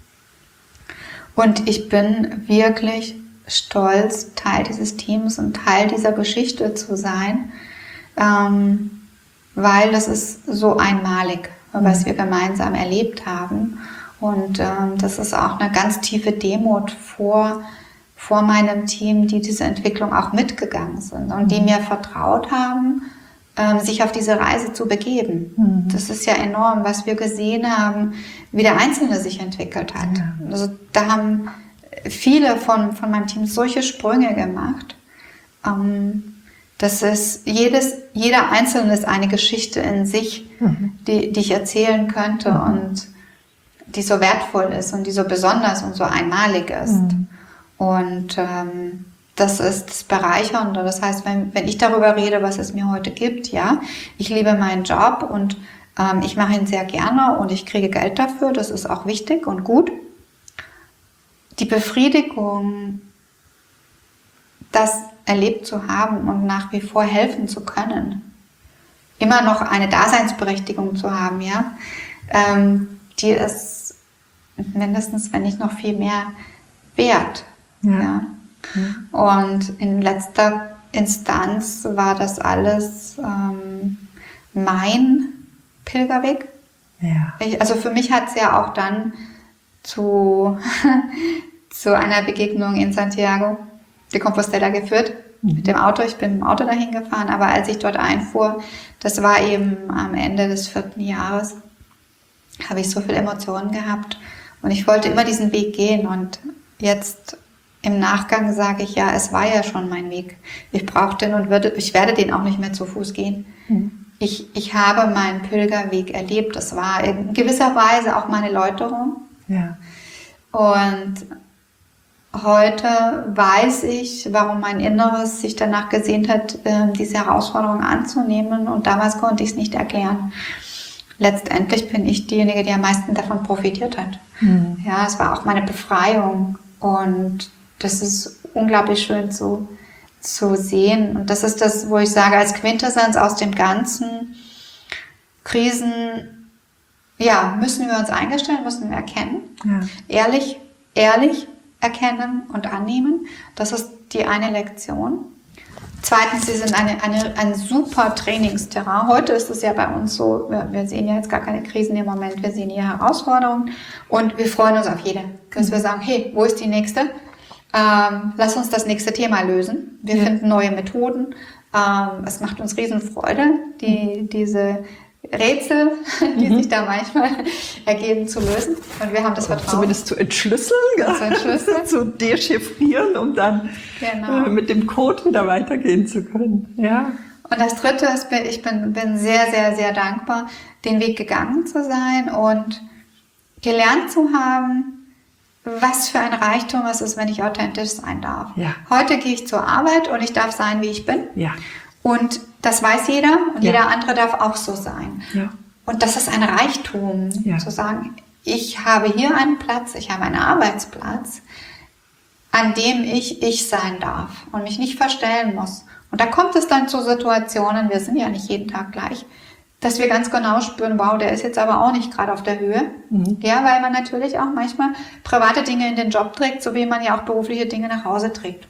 Und ich bin wirklich stolz, Teil dieses Teams und Teil dieser Geschichte zu sein, ähm, weil das ist so einmalig, was wir gemeinsam erlebt haben. Und ähm, das ist auch eine ganz tiefe Demut vor, vor meinem Team, die diese Entwicklung auch mitgegangen sind und die mir vertraut haben, ähm, sich auf diese Reise zu begeben. Mhm. Das ist ja enorm, was wir gesehen haben, wie der Einzelne sich entwickelt hat. Ja. Also da haben viele von, von meinem Team solche Sprünge gemacht. Ähm, das ist jedes, jeder Einzelne ist eine Geschichte in sich, mhm. die, die ich erzählen könnte mhm. und die so wertvoll ist und die so besonders und so einmalig ist. Mhm. Und ähm, das ist das Bereichernde. Das heißt, wenn, wenn ich darüber rede, was es mir heute gibt, ja, ich liebe meinen Job und ähm, ich mache ihn sehr gerne und ich kriege Geld dafür, das ist auch wichtig und gut. Die Befriedigung, das erlebt zu haben und nach wie vor helfen zu können, immer noch eine Daseinsberechtigung zu haben, ja, ähm, die ist mindestens, wenn nicht noch viel mehr wert. Ja. Ja. Ja. Und in letzter Instanz war das alles ähm, mein Pilgerweg. Ja. Ich, also für mich hat es ja auch dann zu, zu einer Begegnung in Santiago de Compostela geführt, mhm. mit dem Auto. Ich bin im Auto dahin gefahren, aber als ich dort einfuhr, das war eben am Ende des vierten Jahres, habe ich so viele Emotionen gehabt und ich wollte immer diesen Weg gehen und jetzt im Nachgang sage ich, ja, es war ja schon mein Weg. Ich brauche den und würde, ich werde den auch nicht mehr zu Fuß gehen. Mhm. Ich, ich habe meinen Pilgerweg erlebt. Das war in gewisser Weise auch meine Läuterung. Ja. Und heute weiß ich, warum mein Inneres sich danach gesehnt hat, diese Herausforderung anzunehmen. Und damals konnte ich es nicht erklären. Letztendlich bin ich diejenige, die am meisten davon profitiert hat. Mhm. Ja, es war auch meine Befreiung. Und das ist unglaublich schön zu, zu sehen. Und das ist das, wo ich sage, als Quintessenz aus dem Ganzen, Krisen, ja, müssen wir uns eingestellen, müssen wir erkennen. Ja. Ehrlich, ehrlich erkennen und annehmen. Das ist die eine Lektion. Zweitens, sie sind eine, eine, ein super Trainingsterrain. Heute ist es ja bei uns so, wir, wir sehen ja jetzt gar keine Krisen im Moment, wir sehen hier Herausforderungen und wir freuen uns auf jede. Dass wir sagen, hey, wo ist die nächste? Ähm, lass uns das nächste Thema lösen. Wir ja. finden neue Methoden. Ähm, es macht uns Riesenfreude, die, diese Rätsel, die mhm. sich da manchmal ergeben, zu lösen. Und wir haben das Vertrauen. Zumindest zu entschlüsseln, zu, entschlüsseln. zu dechiffrieren, um dann genau. äh, mit dem Code wieder weitergehen zu können. Ja. Und das Dritte ist, ich bin, bin sehr, sehr, sehr dankbar, den Weg gegangen zu sein und gelernt zu haben, was für ein Reichtum es ist, wenn ich authentisch sein darf. Ja. Heute gehe ich zur Arbeit und ich darf sein, wie ich bin. Ja. Und das weiß jeder und ja. jeder andere darf auch so sein. Ja. Und das ist ein Reichtum, ja. zu sagen, ich habe hier einen Platz, ich habe einen Arbeitsplatz, an dem ich ich sein darf und mich nicht verstellen muss. Und da kommt es dann zu Situationen, wir sind ja nicht jeden Tag gleich, dass wir ganz genau spüren, wow, der ist jetzt aber auch nicht gerade auf der Höhe. Mhm. Ja, weil man natürlich auch manchmal private Dinge in den Job trägt, so wie man ja auch berufliche Dinge nach Hause trägt.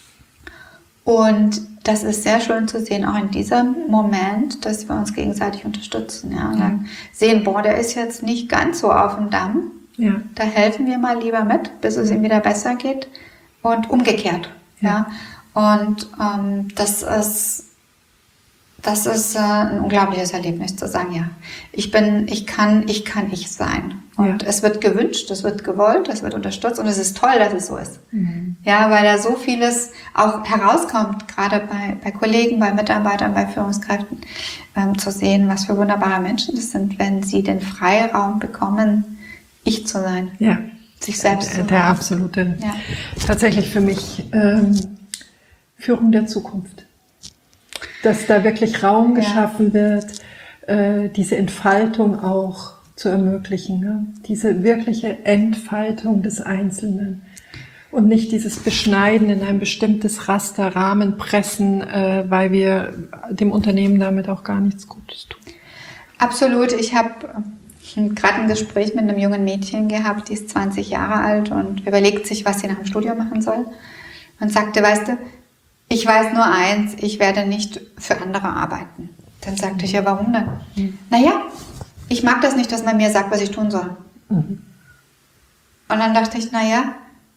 Und das ist sehr schön zu sehen, auch in diesem Moment, dass wir uns gegenseitig unterstützen. Ja? Und dann sehen, boah, der ist jetzt nicht ganz so auf dem Damm. Ja. Da helfen wir mal lieber mit, bis es ihm wieder besser geht. Und umgekehrt. Ja. Ja? Und ähm, das ist... Das ist äh, ein unglaubliches Erlebnis, zu sagen, ja, ich bin, ich kann, ich kann ich sein. Und ja. es wird gewünscht, es wird gewollt, es wird unterstützt und es ist toll, dass es so ist. Mhm. Ja, weil da so vieles auch herauskommt, gerade bei, bei Kollegen, bei Mitarbeitern, bei Führungskräften, ähm, zu sehen, was für wunderbare Menschen das sind, wenn sie den Freiraum bekommen, ich zu sein. Ja. Sich selbst der, zu sein. Der absolute, ja. tatsächlich für mich ähm, Führung der Zukunft. Dass da wirklich Raum geschaffen ja. wird, äh, diese Entfaltung auch zu ermöglichen, ne? Diese wirkliche Entfaltung des Einzelnen. Und nicht dieses Beschneiden in ein bestimmtes Raster, Rahmen pressen, äh, weil wir dem Unternehmen damit auch gar nichts Gutes tun. Absolut. Ich habe gerade ein Gespräch mit einem jungen Mädchen gehabt, die ist zwanzig Jahre alt und überlegt sich, was sie nach dem Studium machen soll. Und sagte, weißt du, ich weiß nur eins, ich werde nicht für andere arbeiten. Dann sagte ich, ja, warum denn? Mhm. Naja, ich mag das nicht, dass man mir sagt, was ich tun soll. Mhm. Und dann dachte ich, naja,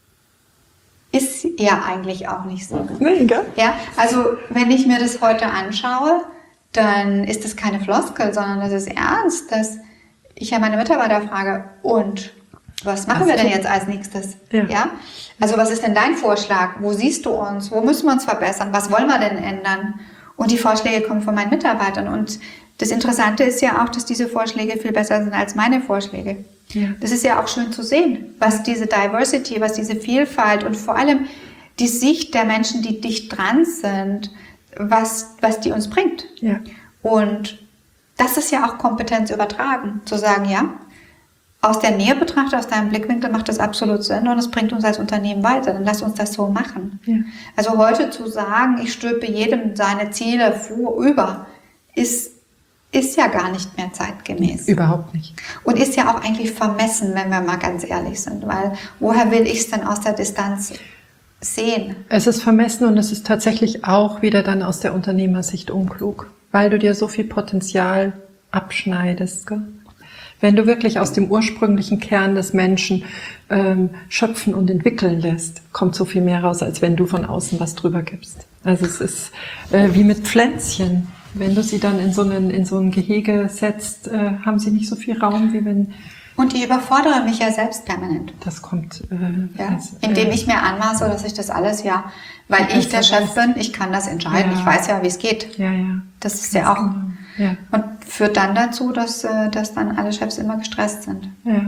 ist ja eigentlich auch nicht so. Nee, gell? Ja, also wenn ich mir das heute anschaue, dann ist das keine Floskel, sondern das ist ernst, dass ich ja meine Mitarbeiter frage, und was machen wir denn jetzt als nächstes? Ja. Ja? Also was ist denn dein Vorschlag? Wo siehst du uns? Wo müssen wir uns verbessern? Was wollen wir denn ändern? Und die Vorschläge kommen von meinen Mitarbeitern. Und das Interessante ist ja auch, dass diese Vorschläge viel besser sind als meine Vorschläge. Ja. Das ist ja auch schön zu sehen, was diese Diversity, was diese Vielfalt und vor allem die Sicht der Menschen, die dicht dran sind, was, was die uns bringt. Ja. Und das ist ja auch Kompetenz übertragen, zu sagen, ja, aus der Nähe betrachtet, aus deinem Blickwinkel macht das absolut Sinn und es bringt uns als Unternehmen weiter, dann lass uns das so machen. Ja. Also heute zu sagen, ich stülpe jedem seine Ziele vor, über, ist ist ja gar nicht mehr zeitgemäß. Überhaupt nicht. Und ist ja auch eigentlich vermessen, wenn wir mal ganz ehrlich sind, weil woher will ich es denn aus der Distanz sehen? Es ist vermessen und es ist tatsächlich auch wieder dann aus der Unternehmersicht unklug, weil du dir so viel Potenzial abschneidest. Gell? Wenn du wirklich aus dem ursprünglichen Kern des Menschen ähm, schöpfen und entwickeln lässt, kommt so viel mehr raus, als wenn du von außen was drüber gibst. Also es ist äh, wie mit Pflänzchen. Wenn du sie dann in so einen, in so ein Gehege setzt, äh, haben sie nicht so viel Raum, wie wenn... Und ich überfordere mich ja selbst permanent. Das kommt... Äh, ja, als, indem äh, ich mir anmaße, dass ich das alles ja, weil ich der Chef bin, ich kann das entscheiden, ja. ich weiß ja, wie es geht. Ja, ja. Das ist ja auch... Genau. Ja. Und führt dann dazu, dass, dass dann alle Chefs immer gestresst sind. Ja.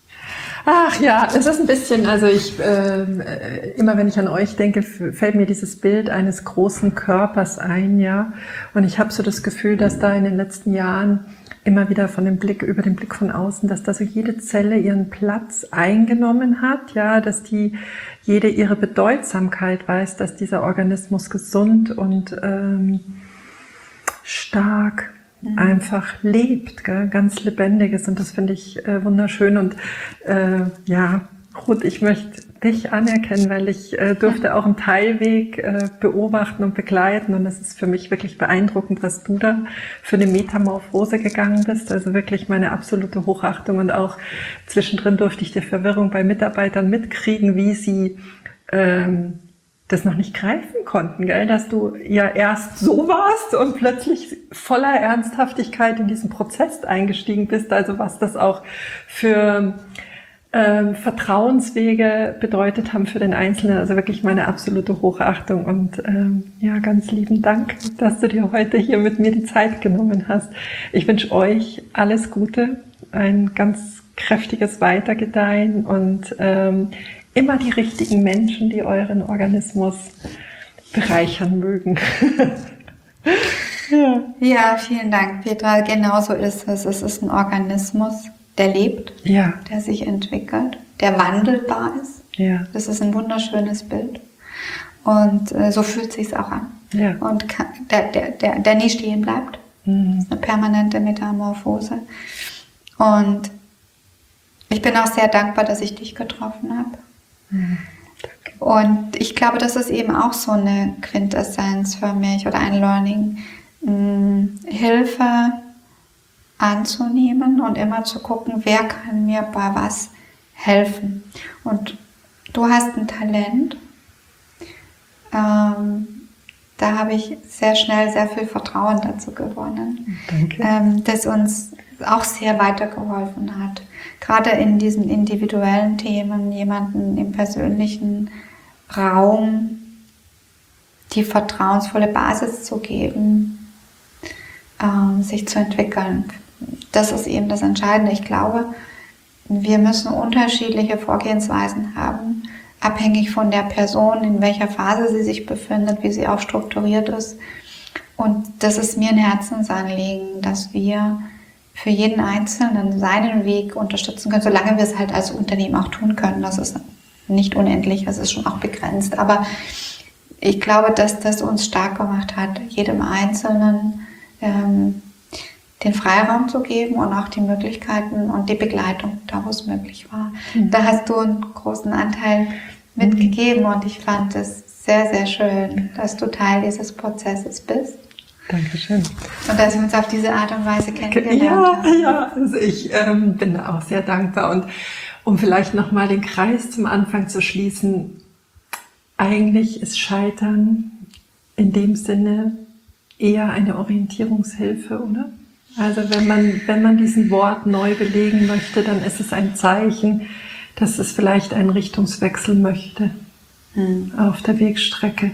Ach ja, es ist ein bisschen, also ich, äh, immer wenn ich an euch denke, fällt mir dieses Bild eines großen Körpers ein, ja. Und ich habe so das Gefühl, dass da in den letzten Jahren immer wieder von dem Blick, über den Blick von außen, dass da so jede Zelle ihren Platz eingenommen hat, ja, dass die, jede ihre Bedeutsamkeit weiß, dass dieser Organismus gesund und ähm, stark einfach lebt, gell? Ganz Lebendiges, und das finde ich äh, wunderschön. Und äh, ja, Ruth, ich möchte dich anerkennen, weil ich äh, durfte auch einen Teilweg äh, beobachten und begleiten, und es ist für mich wirklich beeindruckend, was du da für eine Metamorphose gegangen bist. Also wirklich meine absolute Hochachtung, und auch zwischendrin durfte ich die Verwirrung bei Mitarbeitern mitkriegen, wie sie ähm, das noch nicht greifen konnten, gell? Dass du ja erst so warst und plötzlich voller Ernsthaftigkeit in diesen Prozess eingestiegen bist. Also was das auch für ähm, Vertrauenswege bedeutet haben für den Einzelnen. Also wirklich meine absolute Hochachtung, und ähm, ja, ganz lieben Dank, dass du dir heute hier mit mir die Zeit genommen hast. Ich wünsche euch alles Gute, ein ganz kräftiges Weitergedeihen und ähm, immer die richtigen Menschen, die euren Organismus bereichern mögen. ja. ja, vielen Dank, Petra. Genauso ist es. Es ist ein Organismus, der lebt, ja. der sich entwickelt, der wandelbar ist. Ja. Das ist ein wunderschönes Bild. Und äh, so fühlt es sich auch an. Ja. Und kann, der, der, der, der nie stehen bleibt. Mhm. Das ist eine permanente Metamorphose. Und ich bin auch sehr dankbar, dass ich dich getroffen habe. Mhm, und ich glaube, das ist eben auch so eine Quintessenz für mich oder ein Learning, mh, Hilfe anzunehmen und immer zu gucken, wer kann mir bei was helfen. Und du hast ein Talent, ähm, da habe ich sehr schnell sehr viel Vertrauen dazu gewonnen, Danke. Ähm, das uns auch sehr weitergeholfen hat. Gerade in diesen individuellen Themen, jemanden im persönlichen Raum die vertrauensvolle Basis zu geben, ähm, sich zu entwickeln. Das ist eben das Entscheidende. Ich glaube, wir müssen unterschiedliche Vorgehensweisen haben, abhängig von der Person, in welcher Phase sie sich befindet, wie sie auch strukturiert ist. Und das ist mir ein Herzensanliegen, dass wir für jeden Einzelnen seinen Weg unterstützen können, solange wir es halt als Unternehmen auch tun können. Das ist nicht unendlich, es ist schon auch begrenzt. Aber ich glaube, dass das uns stark gemacht hat, jedem Einzelnen ähm, den Freiraum zu geben und auch die Möglichkeiten und die Begleitung, da wo es möglich war. Mhm. Da hast du einen großen Anteil mitgegeben und ich fand es sehr, sehr schön, dass du Teil dieses Prozesses bist. Dankeschön. Und dass wir uns auf diese Art und Weise kennengelernt ja, haben. Ja, also ich ähm, bin da auch sehr dankbar. Und um vielleicht nochmal den Kreis zum Anfang zu schließen, eigentlich ist Scheitern in dem Sinne eher eine Orientierungshilfe, oder? Also wenn man, wenn man diesen Wort neu belegen möchte, dann ist es ein Zeichen, dass es vielleicht einen Richtungswechsel möchte hm. auf der Wegstrecke.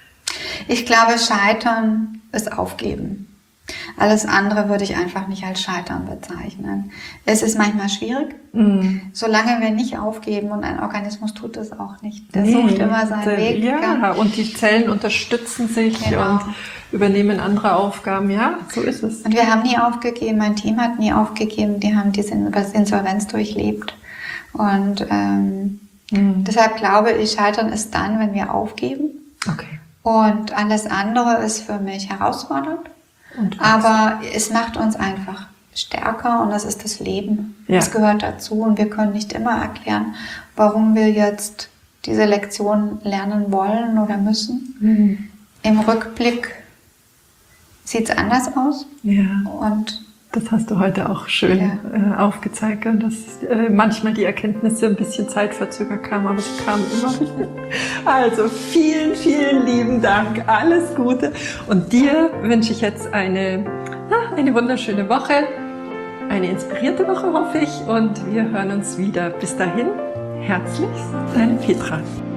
Ich glaube, Scheitern ist Aufgeben. Alles andere würde ich einfach nicht als Scheitern bezeichnen. Es ist manchmal schwierig, mm. solange wir nicht aufgeben, und ein Organismus tut das auch nicht. Der nee, sucht immer seinen der, Weg. Ja, und die Zellen unterstützen sich genau. und übernehmen andere Aufgaben. Ja, so ist es. Und wir haben nie aufgegeben, mein Team hat nie aufgegeben, die haben diese Insolvenz durchlebt. Und ähm, mm. deshalb glaube ich, Scheitern ist dann, wenn wir aufgeben. Okay. Und alles andere ist für mich herausfordernd. Aber es macht uns einfach stärker und das ist das Leben. Ja. Das gehört dazu und wir können nicht immer erklären, warum wir jetzt diese Lektion lernen wollen oder müssen. Mhm. Im Rückblick sieht es anders aus. Ja. Und das hast du heute auch schön ja. äh, aufgezeigt, dass äh, manchmal die Erkenntnisse ein bisschen zeitverzögert kamen, aber sie kamen immer. Also vielen, vielen lieben Dank, alles Gute. Und dir wünsche ich jetzt eine, eine wunderschöne Woche, eine inspirierte Woche, hoffe ich. Und wir hören uns wieder. Bis dahin, herzlichst, deine Petra.